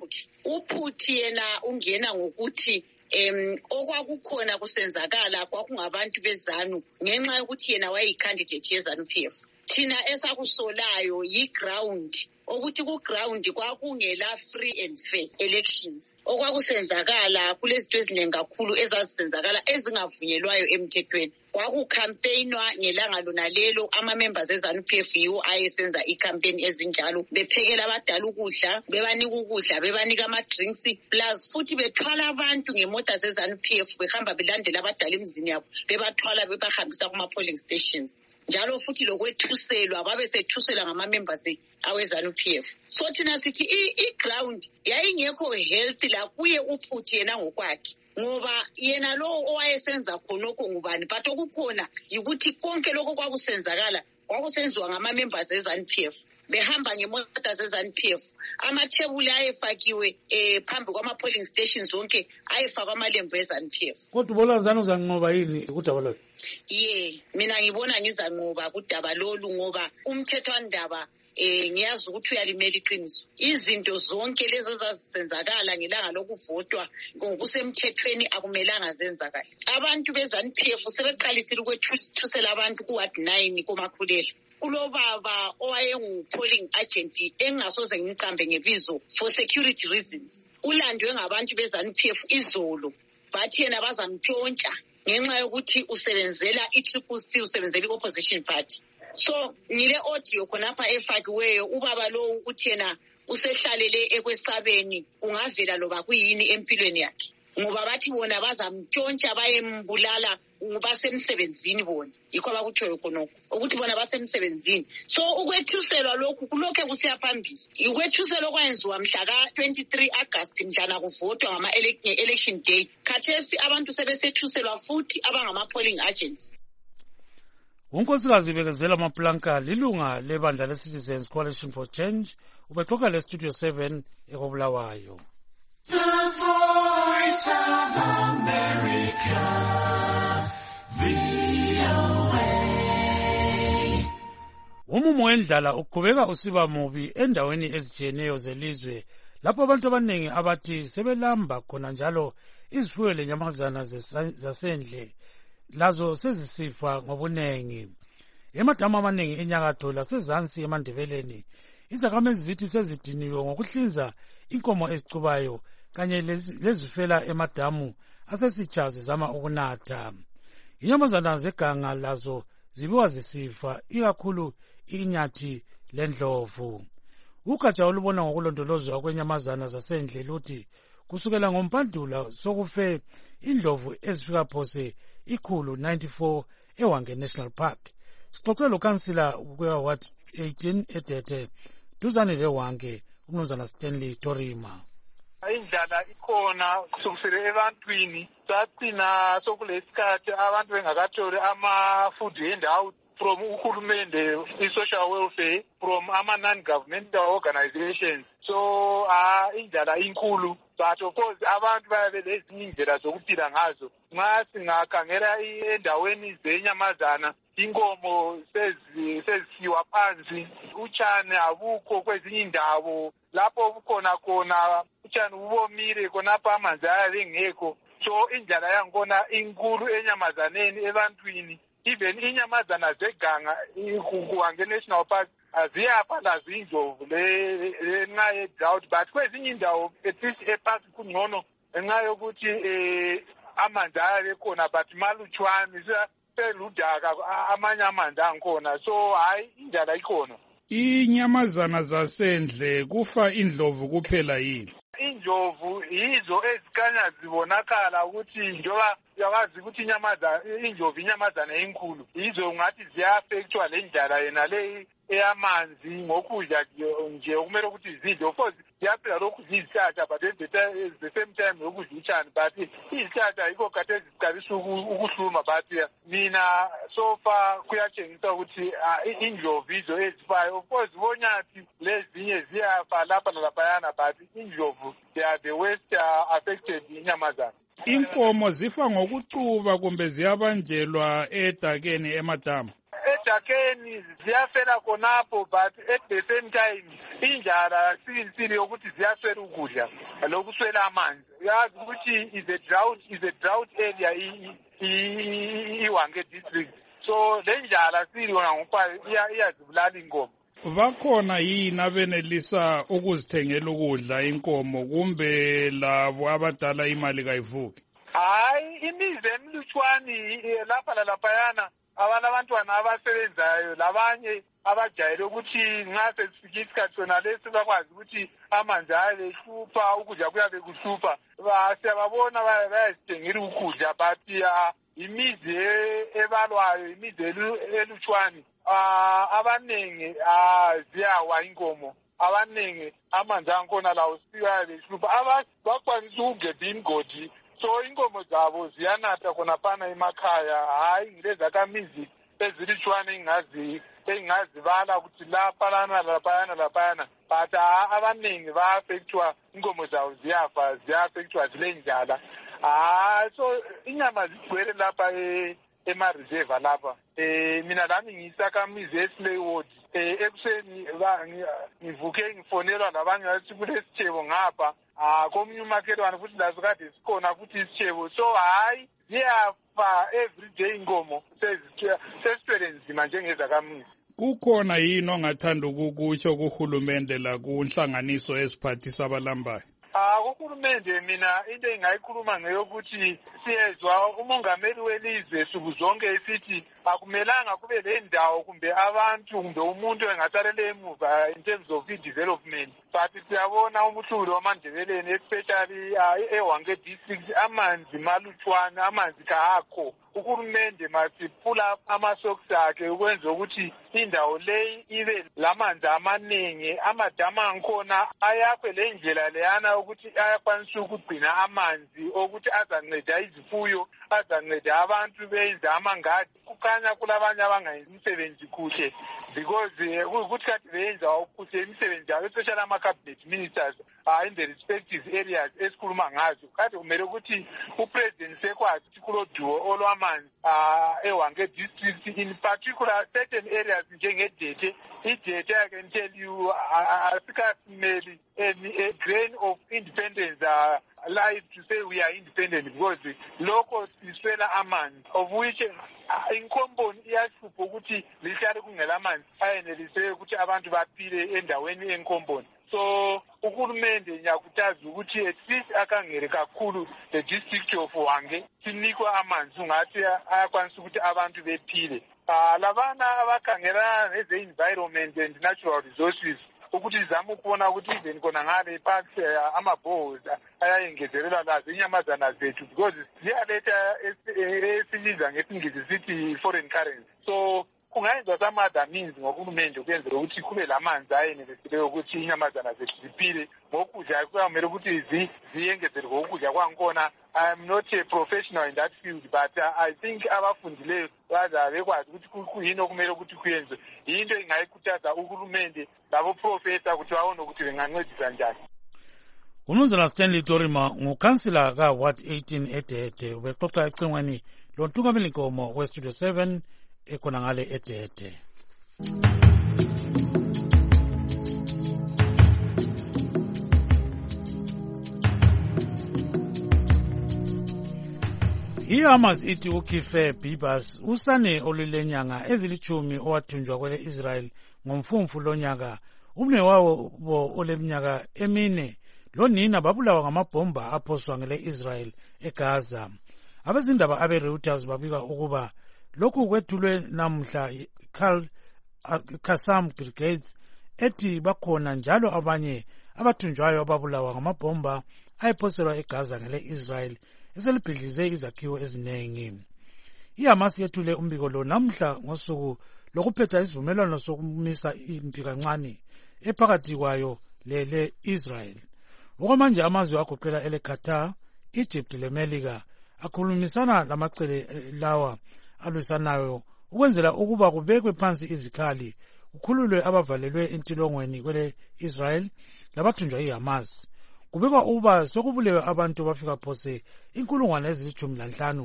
uPhuthi yena ungena ngokuthi okwakukhona kusenzakala kwakungabantu beZanu ngenxa yokuthi yena wayeyicandidate yeZanu-PF. Thina esakusolayo yi-ground ukuthi ku-ground kwakungela free and fair elections. Okwakusenzakala kulezinto eziningi kakhulu ezazisenzakala ezingavunyelwayo emthethweni. Kwakukhampeynwa ngelanga lona lelo ama-members eZanu-PF yiwo ayesenza i-campaign ezinjalo bephekela abadala ukudla bebanika ukudla bebanika ama-drinks plus futhi bethwala abantu ngemota zeZanu-PF behamba belandela abadala emizini yabo bebathwala bebahambisa kuma-polling stations. Njalo futhi lokwethuselwa babesethuselwa ngama-members aweZanu-PF. So thina sithi i-ground yayingekho healthy la kuye uPhuthi yena ngokwakhe ngoba yena lo owayesenza khonokho ngubani but okukhona ukuthi konke lokho kwakusenzakala kwakusenziwa ngama-members eZanu-PF behamba ngemota zeZanu-PF. Amathebuli ayefakiwe phambi kwama-polling stations zonke ayefakwa amalembu eZanu-PF. Kodwa ubona zanu uzanqoba yini kudaba lolu? Mina ngibona ngizanqoba kudaba lolu ngoba umthethwandaba ngiyazi ukuthi uyalimela iqiniso. Izinto zonke lezi ezazisenzakala ngelanga lokuvotwa ngokusemthethweni akumelanga zenzakala. Abantu beZanu-PF sebeqalisile ukwethusela abantu ku-Ward 9 koMakhulela. Kulobaba owayengu-polling agent engasoze ngimqambe ngebizo for security reasons. Ulandwe ngabantu beZanu-PF izolo bathi yena bazamtshontsha ngenxa yokuthi usebenzela i-TCC usebenzela i-opposition party. So ngile audio khonapha efakiweyo ubaba lo ukuthi yena usehlalele ekwesabeni kungavela loba kuyini empilweni yakhe ngoba bathi bona bazamtshontsha bayembulala basemsebenzini bona yikho abakutshoyo khonokho ukuthi bona basemsebenzini. So ukwethuselwa lokhu kulokho kusiya phambili. Ukwethuselwa okwenziwa mhla ka-23 August mhlana kuvotwa ngama-election day. Khathesi abantu sebesethuselwa futhi abangama-polling agents. Unkosikazi Bekezela Maplanka lilunga lebandla le-Citizens Coalition for Change ubexoxa le-Studio 7 ekobulawayo. The Voice of America, VOA. Umumo wendlala uqhubeka usiba mubi endaweni ezitshiyeneyo zelizwe lapho abantu abaningi abathi sebelamba khona njalo izifuyo lenyamazana zasendle lazo sezisifa ngobunengi. Emadamu amaningi enyakatho lasezansi emandebeleni izakhamizi zithi sezidiniwe ngokuhlinza inkomo ezicubayo kanye lezifela emadamu asesitsha zizama ukunatha. Inyamazana zeganga lazo zibiwa zisifa ikakhulu inyathi lendlovu. Ugatsha olubona ngokulondolozwa kwenyamazana zasendle luthi kusukela ngoMpandula sokufe indlovu ezifika phose 194 eWange National Park. Sixoxe lokansila kwe-Ward 18 eDete duzane leWange umnumzana Stanley Torima. Indlala ikhona kusukisela ebantwini sagcina sokulesikhathi abantu bengakatholi ama-food handout from uhulumende i-social welfare from ama-non-governmental organizations. So indlala inkulu but of course abantu bayabe lezinye indlela zokuphila ngazo. Nxa singakhangela endaweni zenyamazana inkomo sezisiwa phansi utshani abukho kwezinye indawo lapho bukhona khona utshani bubomile khonapha amanzi ayabengekho. So indlala yankhona inkulu enyamazaneni ebantwini. Even inyamazana zeganga kuWange National Park aziyapha lazo indlovu ngenxa ye-drought but kwezinye indawo at least epark kungcono ngenxa yokuthi amanzi ayabekhona but malutshwane seludaka amanye amanzi angikhona. So hayi indlala ikhona. Inyamazana zasendle kufa indlovu kuphela yini? Indlovu yizo ezikanya zibonakala ukuthi njengoba yawazi ukuthi indlovu inyamazana enkulu yizo ngathi ziya-affectwa le ndlala yena le eyamanzi ngokudla nje okumele ukuthi zidle. Of course ziyaphila lokhu ziyizihlahla but at the same time lokudla utshani, but izihlahla yikho kade ziqalisa ukuhluma. But mina so far kuyatshengisa ukuthi indlovu izo ezifayo. Of course zibonyathi lezinye ziyafa lapha nalaphayana, but indlovu they are the worst affected inyamazana. Inkomo zifa ngokucuba kumbe ziyabanjelwa edakeni emadama? Edakeni ziyafela khonapho, but at the same time injala sili yokuthi ziyaswela ukudla lokuswela amanzi. Uyazi ukuthi is a drought area iWange district, so le njala sili yona ngokwayo iyazibulala inkomo. Bakhona yini abenelisa ukuzithengela ukudla inkomo kumbe labo abadala imali kayivuki? Hayi, imizi emilutshwani lapha lalaphayana abantwana abasebenzayo labanye abajayele ukuthi nxa sesifike isikhathi sona lesi bakwazi ukuthi amanzi ayehlupha, ukudla kuyabe kuhlupha, siyababona bayazithengela ukudla. But imizi ebalwayo, imizi elutshwani abanengi ziyawa inkomo, abanengi amanzi ankhona lawo siyabe hlupha, bakwanisa ukugebha imgodi. So inkomo zabo ziyanatha khonaphana emakhaya, hayi ngilezakamizi ezilutshwane engazibala ukuthi laphayana. But abaningi ba-affectwa, inkomo zabo ziya-affectwa zile njala. So inyama zigcwele lapha ema-reserve lapha. Mina lami ngiyisakamizi eSlay Ward. Ekuseni ngivuke ngifonelwa labanye bathi kulesitshebo ngapha. Komunye umakhelwane futhi lazo kade sikhona futhi isitshebo. So hayi ziyafa everyday inkomo, sesithwele nzima njengezakamizi. Kukhona yini ongathanda ukukusho kuhulumende lakunhlanganiso eziphathisa abalambayo? Kuhulumende mina into engayikhuluma ngeyokuthi siyezwa umongameli welizwe suku zonke esithi akumelanga kube le ndawo kumbe abantu kumbe umuntu engasalele emuva in terms of development. But siyabona umuhlulo wamandebeleni especially eWange district amanzi malutshwane, amanzi kakho. Uhulumende masiphula amasokisi akhe ukwenza ukuthi indawo leyi ibe lamanzi amaningi, amadama ankhona ayakhwe le ndlela leyana ukuthi ayakwanisa ukugcina amanzi okuthi azanceda izifuyo, azanceda abantu benze amangadi. Kukhanya kulabanye abangayenzi imisebenzi kuhle because ukuthi kade beyenza kuhle imisebenzi yabo, especially ama-cabinet ministers in the respective areas esikhuluma ngazo. Kade kumele ukuthi upresident sekwazi ukuthi kuloduwo olwamanzi eWange district, in particular certain areas njengedete. Idete, I can tell you, asikasimeli a grain of independence life to say we are independent because local siswela amanzi, of which inkomboni iyahlupha ukuthi lihlale kungela amanzi ayenelise ukuthi abantu baphile endaweni enkomboni. So uhulumende ngiyakhuthaza ukuthi at least akangere kakhulu the district of Wange sinikwa amanzi ungathi ayakwanisa ukuthi abantu bephile. Labana abakhangela neze-environment and natural resources ukuthi zizame ukubona ukuthi even khona ngale parks ama-bows ayayengezelela lazo inyamazana zethu because ziyaletha esiliza ngesingisi sithi foreign currency. So kungayenza some other means ngohulumende ukwenzela ukuthi kube lamanzi ayenelesileyo ukuthi inyamazana zethu ziphile ngokudla. Kuyamele ukuthi ziyengezelwe ukudla kwangikhona. I am not a professional in that field, but I think abafundileyo bekwazi ukuthi kuyini okumele ukuthi kuyenziwe. Yinto engayikhuthaza uhulumende laboprofesa ukuthi babone ukuthi bengancedisa njani. Umnumzana Stanley Torima ngukhansila ka-Ward 18 eDede, ubexoxa ecingweni lontungameli nkomo weStudio 7 ekhona ngale eDede. iHamas ithi uKife Bibas usane olulenyanga ezilithumi owathunjwa kwele Israel ngomfumfu lonyaka, umne wawo oleminyaka emine lonina babulawa ngamabhomba aphoswa ngele Israel eGaza. Abezindaba abe-Reuters babika ukuba lokhu kwethulwe namhla Qassam Brigades ethi bakhona njalo abanye abathunjwayo ababulawa ngamabhomba ayephoselwa eGaza ngele Israel eselibhidlize izakhiwo eziningi. iHamas yethule umbiko lo namhla ngosuku lokuphetha isivumelwano sokumisa impi kancane ephakathi kwayo le-Israel. Okwamanje amazwe agoqela ele-Qatar, Egypt leMelika akhulumisana lamacele lawa alwisanayo ukwenzela ukuba kubekwe phansi izikhali, kukhululwe abavalelwe entilongweni kwele-Israel labathunjwa yi-Hamas. Kubekwa ukuba sokubulewe abantu bafika phose 15,000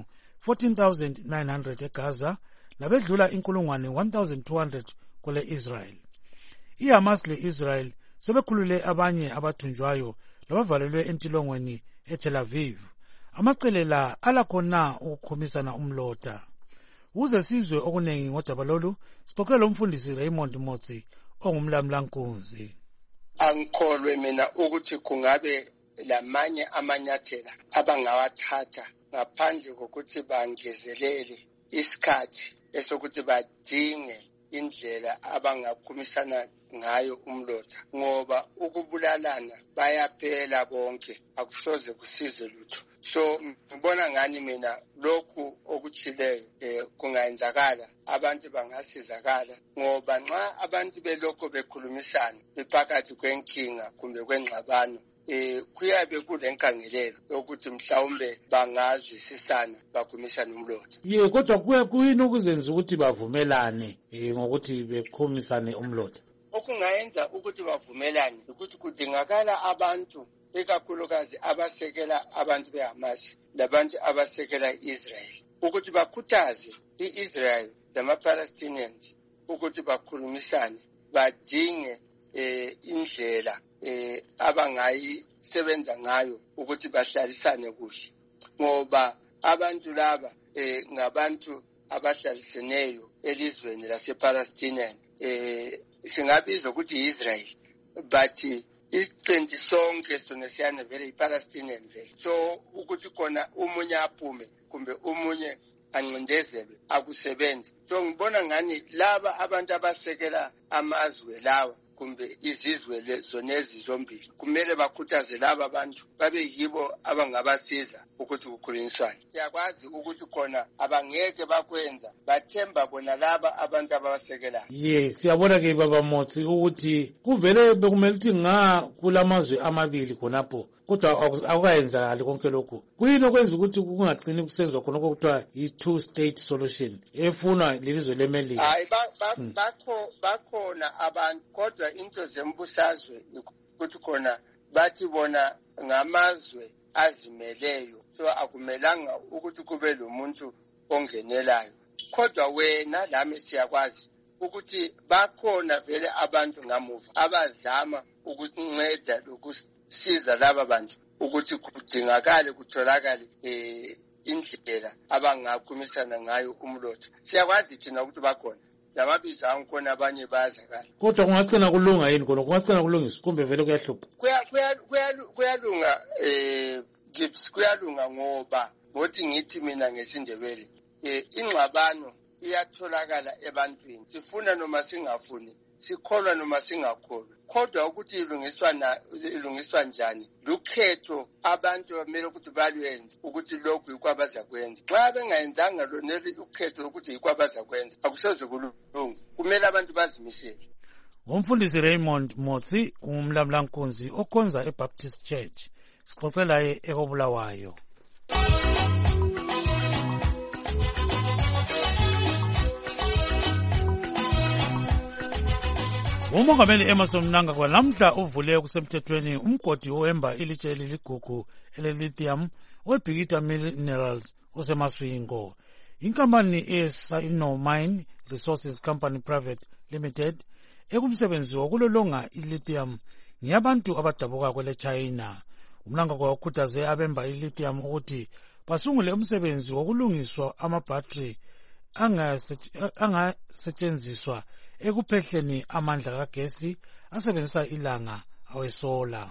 14,900 eGaza labedlula 1,200 kwele-Israel. I-Hamas le-Israel sebekhulule abanye abathunjwayo labavalelwe entilongweni eTel Aviv. Amacele la alakhona ukukhumisana umlota. Uze sizwe okuningi ngodaba lolu, sixoxele umfundisi Raymond Motsi ongumlamlankunzi. Angikholwe mina ukuthi kungabe lamanye amanyathela abangawathatha ngaphandle kokuthi bangezelele isikhathi esokuthi badinge indlela abangakhumisana ngayo umlotha, ngoba ukubulalana bayaphela bonke, akusoze kusize lutho. So ngibona ngani mina lokhu okuchileyo kungayenzakala, abantu bangasizakala, ngoba nxa abantu belokho bekhulumisana bephakathi kwenkinga kumbe kwengxabano, kuyabe kulenkangelelo yokuthi mhlawumbe bangazwisisana bakhumisana umlotha. Kodwa kuyini ukuzenza ukuthi bavumelane ngokuthi bekhumisane umlotha? Okungayenza ukuthi bavumelane ukuthi kudingakala abantu, ikakhulukazi abasekela abantu beHamas labantu abasekela Israel, ukuthi bakhuthaze i-Israel lama-Palestinians ukuthi bakhulumisane, badinge indlela abangayisebenza ngayo ukuthi bahlalisane kuhle, ngoba abantu laba ngabantu abahlaliseneyo elizweni lase-Palestinian. Singabiza ukuthi i-Israel, but isiqinti sonke sona siyana vele i-Palestinian vele. So ukuthi khona umunye aphume kumbe umunye ancindezelwe akusebenzi. So ngibona ngani laba abantu abasekela amazwe lawa kumbe izizwe zonezi zombili kumele bakhuthaze laba abantu babe yibo abangabasiza ukuthi kukhulunyiswane. Siyakwazi ukuthi khona abangeke bakwenza, bathemba bona laba abantu ababasekelayo. Siyabona ke baba Motsi ukuthi kuvele bekumele ukuthi kulamazwe amabili khonapho, kodwa akukayenzakali konke lokhu. Kuyini okwenza ukuthi kungagcini kusenzwa khonokho kuthiwa i-two-state solution efunwa lelizwe leMelika? Hayi, bakhona abantu, kodwa into zembusazwe ukuthi khona bathi bona ngamazwe azimeleyo, so akumelanga ukuthi kube lo muntu ongenelayo. Kodwa wena lami siyakwazi ukuthi bakhona vele abantu ngamuva abazama ukunceda lokusiza laba bantu ukuthi kudingakale kutholakale indlela abangakhumisana ngayo umlotha. Siyakwazi thina ukuthi bakhona lamabizo angikhona, abanye bayazakala. Kodwa kungagcina kulunga yini khona? Kungagcina kulungiswa kumbe vele kuyahlupha? Kuyalunga Gibbs, kuyalunga ngoba ngothi ngithi mina ngesindebele ingxabano iyatholakala ebantwini, sifuna noma singafuni, sikholwa noma singakholwa. Kodwa ukuthi ilungiswa njani lukhetho abantu bamele ukuthi balwenze ukuthi lokhu yikho abazakwenza. Nxa bengayenzanga loneli ukhetho lokuthi yikho abazakwenza, akusoze kulunge, kumele abantu bazimisele. Umfundisi Raymond Motsi umlamlankunzi okhonza eBaptist Church, sixoxela ekobulawayo. Umongameli Emerson Mnangagwa namhla uvule kusemthethweni umgodi ohamba ilitshe eliligugu ele-lithium weBhikita Minerals oseMasvingo. Inkampani eSino Mine Resources Company Private Limited ekumsebenzi wokulolonga ilithium ngiyabantu abadabuka kwele-China. Umnangagwa ukhuthaze abemba ilithium ukuthi basungule umsebenzi wokulungiswa amabhatri angasetshenziswa ekuphehleni amandla kagesi asebenzisa ilanga awesola.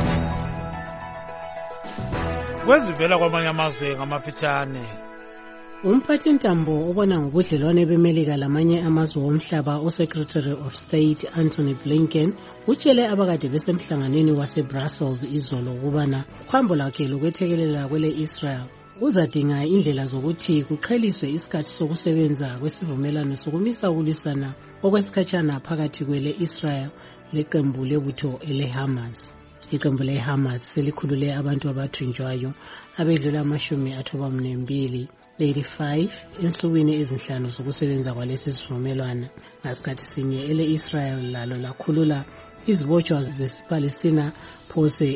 Kwezivela kwamanye amazwe ngamafitshane. Umphathintambo obona ngobudlelwane beMelika lamanye amazwe omhlaba uSecretary of State Anthony Blinken utshele abakade besemhlanganweni waseBrussels izolo ukubana uhambo lwakhe lokwethekelela kwele Israel uzadinga indlela zokuthi kuqheliswe isikhathi sokusebenza kwesivumelwano sokumisa ukulwisana okwesikhatshana phakathi kwele Israel leqembu lebutho eleHamas. Iqembu leHamas selikhulule abantu abathunjwayo abedlula 85 ensukwini ezinhlanu zokusebenza kwalesi sivumelwano. Ngasikhathi sinye ele-Israel lalo lakhulula izibotshwa zesiPalestina phose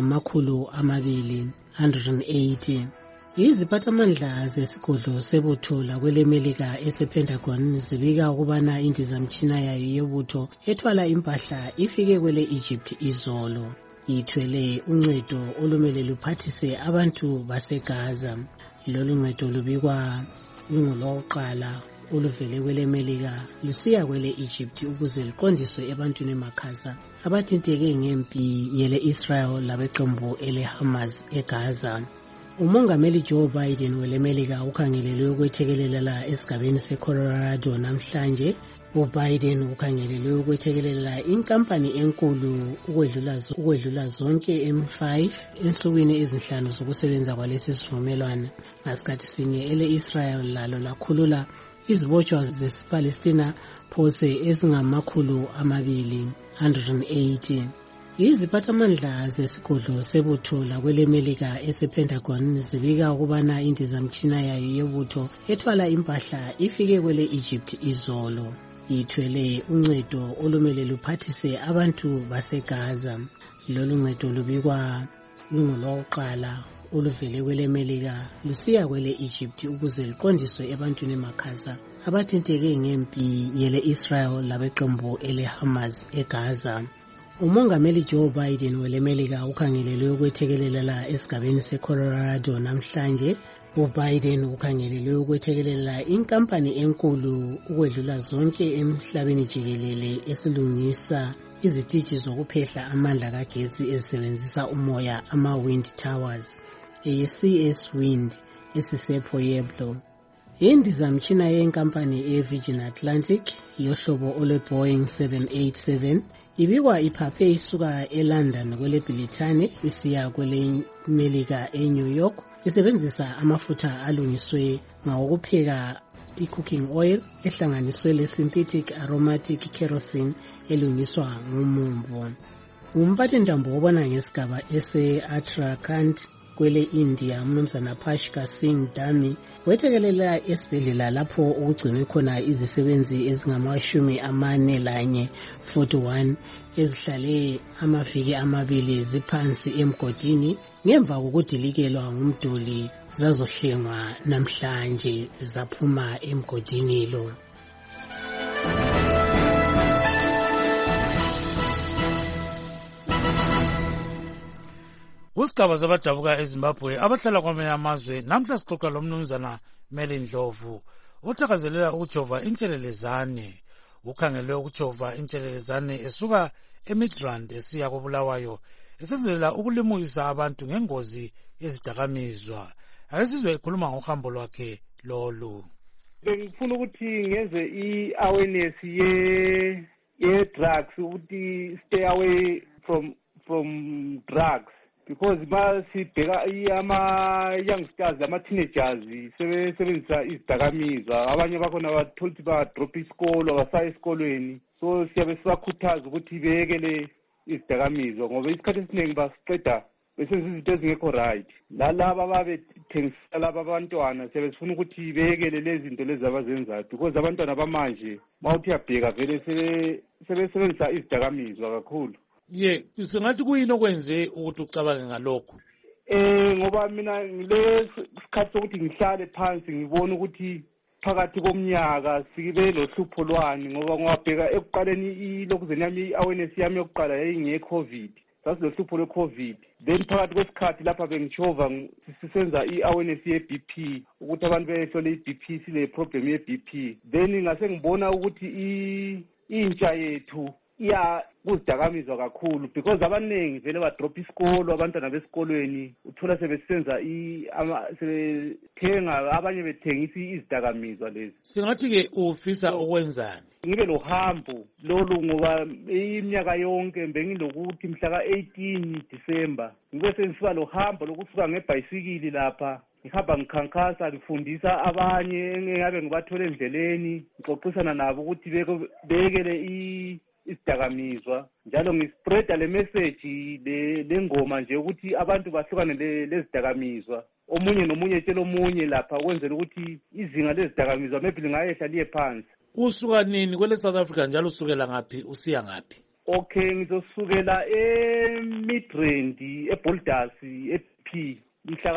ezingama-280. Iziphathamandla zesigodlo sebutho lakweleMelika esePentagon zibika ukubana indizamtshina yayo yebutho ethwala impahla ifike kwele Egypt izolo. Ithwele uncedo olumele luphathise abantu baseGaza. Lolu ncedo lubikwa lungolokuqala oluvele kweleMelika lusiya kwele Egypt ukuze luqondiswe ebantwini emakhasa abathinteke ngempi yele Israel labeqembu eleHamas eGaza. Umongameli Joe Biden weleMelika ukhangelelwe ukwethekelela esigabeni seColorado namhlanje. UBiden ukhangelelwe ukwethekelela inkampani enkulu ukwedlula zonke M5 ensukwini ezinhlanu zokusebenza kwalesi sivumelwano. Ngasikhathi sinye ele-Israel lalo lakhulula izibotshwa zesiPalestina phose ezingama-280. Iziphathamandla zesigodlo sebutho lakweleMelika esePentagon zibika ukubana indizamtshina yayo yebutho ethwala impahla ifike kwele Egypt izolo. Ithwele uncedo olumele luphathise abantu baseGaza. Lolu ncedo lubikwa lungolokuqala oluvele kweleMelika lusiya kwele Egypt ukuze luqondiswe ebantwini emakhasa abathinteke ngempi yele Israel labeqembu eleHamas eGaza. Umongameli Joe Biden weleMelika ukhangelelwe ukwethekelela esigabeni seColorado namhlanje. UBiden ukhangelelwe ukwethekelela inkampani enkulu ukwedlula zonke emhlabeni jikelele esilungisa izititshi zokuphehla amandla kagetsi ezisebenzisa umoya ama-wind towers eye-CS Wind esisePueblo. Indizamtshina yenkampani eVirgin Atlantic yohlobo olwe-Boeing 787 ibikwa iphaphe isuka eLondon kweleBritane isiya kweleMelika eNew York isebenzisa amafutha alungiswe ngawokupheka i-cooking oil ehlanganiswe le-synthetic aromatic kerosene elungiswa ngumumbu. Umphathintambo obona ngesigaba ese-Uttarakhand kwele India Mnumzana Pashka Singh Dhami wethekelela esibhedlela lapho ukugcinwe khona izisebenzi ezingama-41 ezihlale amaviki amabili ziphansi emgodini ngemva kokudilikelwa ngumduli zazohlengwa namhlanje zaphuma emgodini lo. Kusigaba zabadabuka eZimbabwe abahlala kwamanye amazwe namhla sixoxa lomnumzana Meli Ndlovu othakazelela ukujova intshelelezane. Ukhangelwe ukujova intshelelezane esuka eMidrand esiya koBulawayo esenzelela ukulimukisa abantu ngengozi yezidakamizwa. Akesizwe ekhuluma ngohambo lwakhe lolu. Bengifuna ukuthi ngenze i-awareness ye-drugs ukuthi stay away from drugs. Because sibheka ama-youngsters ama-teenagers sebenzisa izidakamizwa, abanye bakhona bathola ukuthi badropha isikolo abasayi esikolweni. So siyabe sibakhuthaza ukuthi bekele izidakamizwa ngoba isikhathi esiningi basiqeda besenza izinto ezingekho right. Lalaba babethengisela laba abantwana siyabe sifuna ukuthi bekele lezi zinto lezi abazenzayo because abantwana bamanje mawuthi uyabheka vele sebesebenzisa izidakamizwa kakhulu. Singathi kuyini okwenze ukuthi ucabange ngalokho? Ngoba mina ngile sikhathi sokuthi ngihlale phansi ngibone ukuthi phakathi komnyaka sibe lohlupho lwani ngoba ngwabheka ekuqaleni lokuzeni yami i-awareness yami yokuqala yayinge-COVID. Sasilohlupho lwe-COVID. Then phakathi kwesikhathi lapha bengijova sisenza i-awareness ye-BP ukuthi abantu behlole i-BP sile problem ye-BP. Then ngase ngibona ukuthi intsha yethu ya kuzidakamizwa kakhulu because abaningi vele badrop isikolo abantwana besikolweni uthola sebesenza sebethenga abanye bethengisa izidakamizwa lezi. Singathi-ke ufisa ukwenzani? Ngibe lohambo lolu ngoba iminyaka yonke bengilokuthi mhla ka-18 Disemba ngibe sengisuka lohambo lokusuka ngebhayisikili lapha ngihamba ngikhankasa ngifundisa abanye engabe ngibathole endleleni ngixoxisana nabo ukuthi bekele isidakamizwa njalo ngispreada le message lengoma nje ukuthi abantu bahlukane lezidakamizwa omunye nomunye etshela omunye lapha ukwenzela ukuthi izinga lezidakamizwa maybe lingayehla liye phansi. Usuka nini kwele South Africa njalo usukela ngaphi usiya ngaphi? Okay, ngizosukela eMidrand eBoulders eP mhla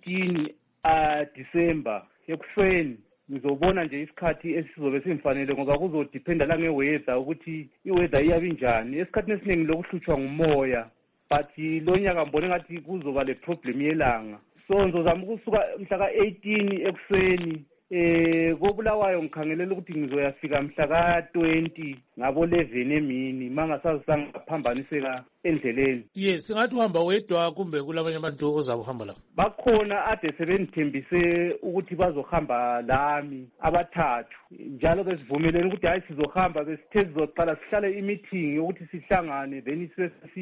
ka-18 Disemba ekuseni. Ngizobona nje isikhathi esizobe simfanele ngoba kuzodependa la ngeweather ukuthi iweather iyabe njani. Esikhathini esiningi lokuhlutshwa ngumoya but lo nyaka ngibone ngathi kuzoba le problem yelanga. So ngizozama ukusuka mhla ka-18 ekuseni koBulawayo ngikhangelela ukuthi ngizoyafika mhla ka-20 ngabo 11 emini mangasazi sangaphambaniseka endleleni. Yes, singathi uhamba wedwa kumbe kulabanye abantu ozabe uhamba lapho? Bakhona ade sebengithembise ukuthi bazohamba lami abathathu njalo ke sivumelene ukuthi hayi sizohamba besithe sizoqala sihlale i-meeting yokuthi sihlangane then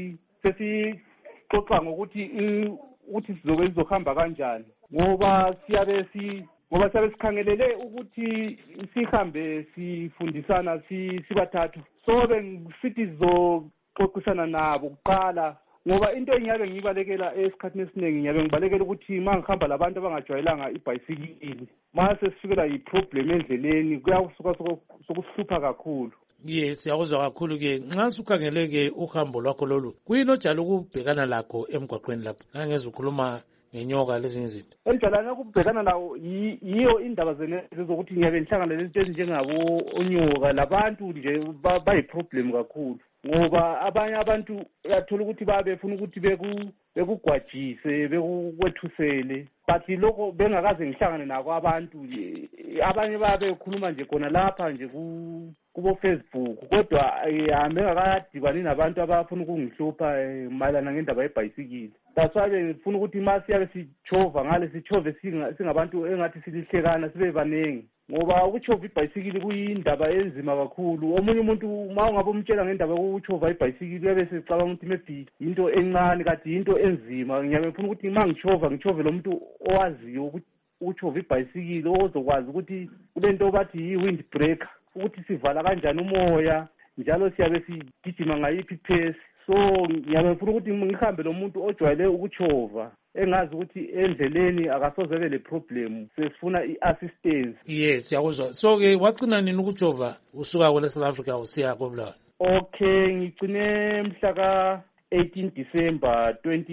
sesixoxa ngokuthi sizobe sizohamba kanjani ngoba siyabe sikhangelele ukuthi sihambe sifundisana sibathathu. So bengisithi sizoxoxisana nabo kuqala ngoba into engiyabe ngibalekela esikhathini esiningi ngiyabe ngibalekela ukuthi mangihamba labantu abangajwayelanga ibhayisikili mase sifikela yiproblem endleleni kuyasuka sokuhlupha kakhulu. Yes, siyakuzwa kakhulu-ke nxa sukhangele-ke uhambo lwakho lolu kuyini ojala ukubhekana lakho emgwaqweni lapho angeze ukhuluma ngenyoka lezinye izinto? Enjalana ukubhekana lawo yiyo indaba zenezi zokuthi ngiyabe ngihlangana lezinto ezinjengabo onyoka labantu nje bayiproblem kakhulu ngoba abanye abantu uyathola ukuthi befuna ukuthi bekugwajise bekukwethusele but lokho bengakaze ngihlangane nako abantu abanye bekhuluma nje khona lapha nje kubo Facebook kodwa bengakadibani nabantu abafuna ukungihlupha mayelana ngendaba yebhayisikili. That's why ngifuna ukuthi masiyabe sichova ngale sichove singabantu engathi silihlekana sibe baningi ngoba ukuchova ibhayisikili kuyindaba enzima kakhulu. Omunye umuntu uma ungabe umtshela ngendaba yokuchova ibhayisikili uyabe secabanga ukuthi maybe into encane kanti into enzima. Ngiyabe ngifuna ukuthi ngichovele lo muntu owaziyo ukuthi uchova ibhayisikili ozokwazi ukuthi kulento bathi yi-wind breaker ukuthi sivala kanjani umoya njalo siyabe sigijima ngayiphi pace. So ngiyabe ngifuna ukuthi ngihambe lo muntu ojwayele ukuchova engazi ukuthi endleleni akasoze be le problem sefuna i-assistance. Yes, siyakuzwa. So-ke wagcina nini ukuchova usuka kwele South Africa usiya koBulawayo? Okay, ngigcine mhla ka-18 December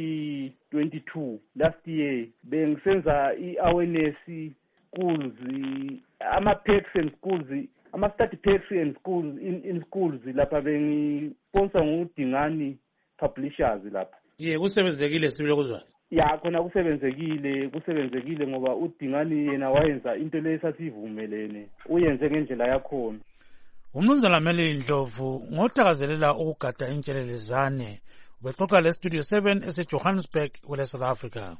2022 last year bengisenza i-awareness schools ama-packs and schools ama-study packs and schools in schools lapha bengisponsor nguDingani Publishers lapha. Ye kusebenzekile sibile kuzwayo? Ya khona kusebenzekile ngoba uDingani yena wayenza into lesasivumelene uyenze ngendlela yakhona. Umnumzana Meli Ndlovu ngothakazelela ukugada intshelelezane ubexoxa le Studio 7 eseJohannesburg kwele South Africa.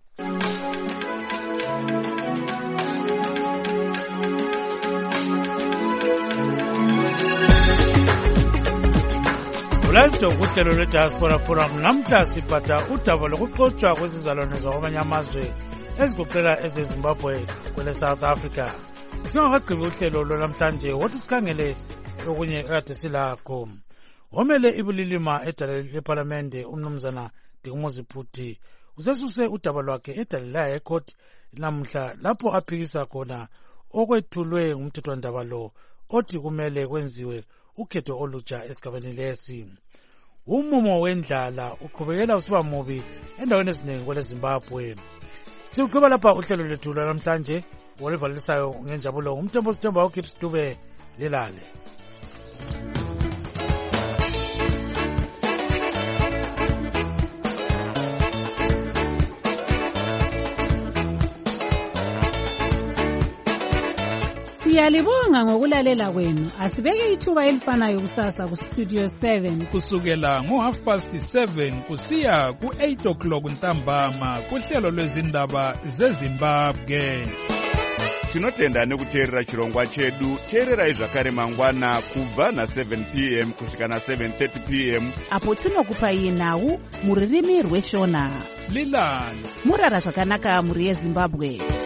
Live kuhlelo lwe-Diaspora Forum namhla siphatha udaba lokuxotshwa kwezizalwane zakwamanye amazwe ezigoqela ezeZimbabwe kwele South Africa. Singakagqibi uhlelo lwanamhlanje wothi sikhangele okunye kade silakho. Omele ibulilima edale leParlamente umnumzana Dingumuzi Bhuti usesuse udaba lwakhe edale la eCourt namhla lapho aphikisa khona okwethulwe ngumthethwandaba lo othi kumele kwenziwe ukhetho olutsha esigabeni lesi. Umumo wendlala uqhubekela usiba mubi endaweni eziningi kwele Zimbabwe. Siqhubeka lapha uhlelo lethu namhlanje olivalisayo ngenjabulo umthembo sithemba uKips Dube lelale. Siyalibonga ngokulalela kwenu. Asibeke ithuba elifanayo kusasa kustudio 7 kusukela ngo7:30 kusiya ku8 ntambama kuhlelo lwezindaba zeZimbabwe. Tinotenda nekuteerera chirongwa chedu. Teererai zvakare mangwana kubva na7 p.m. kusvika na7:30 p.m. apo tinokupai nhau muririmi rweshona. Lilani murara zvakanaka muri yeZimbabwe.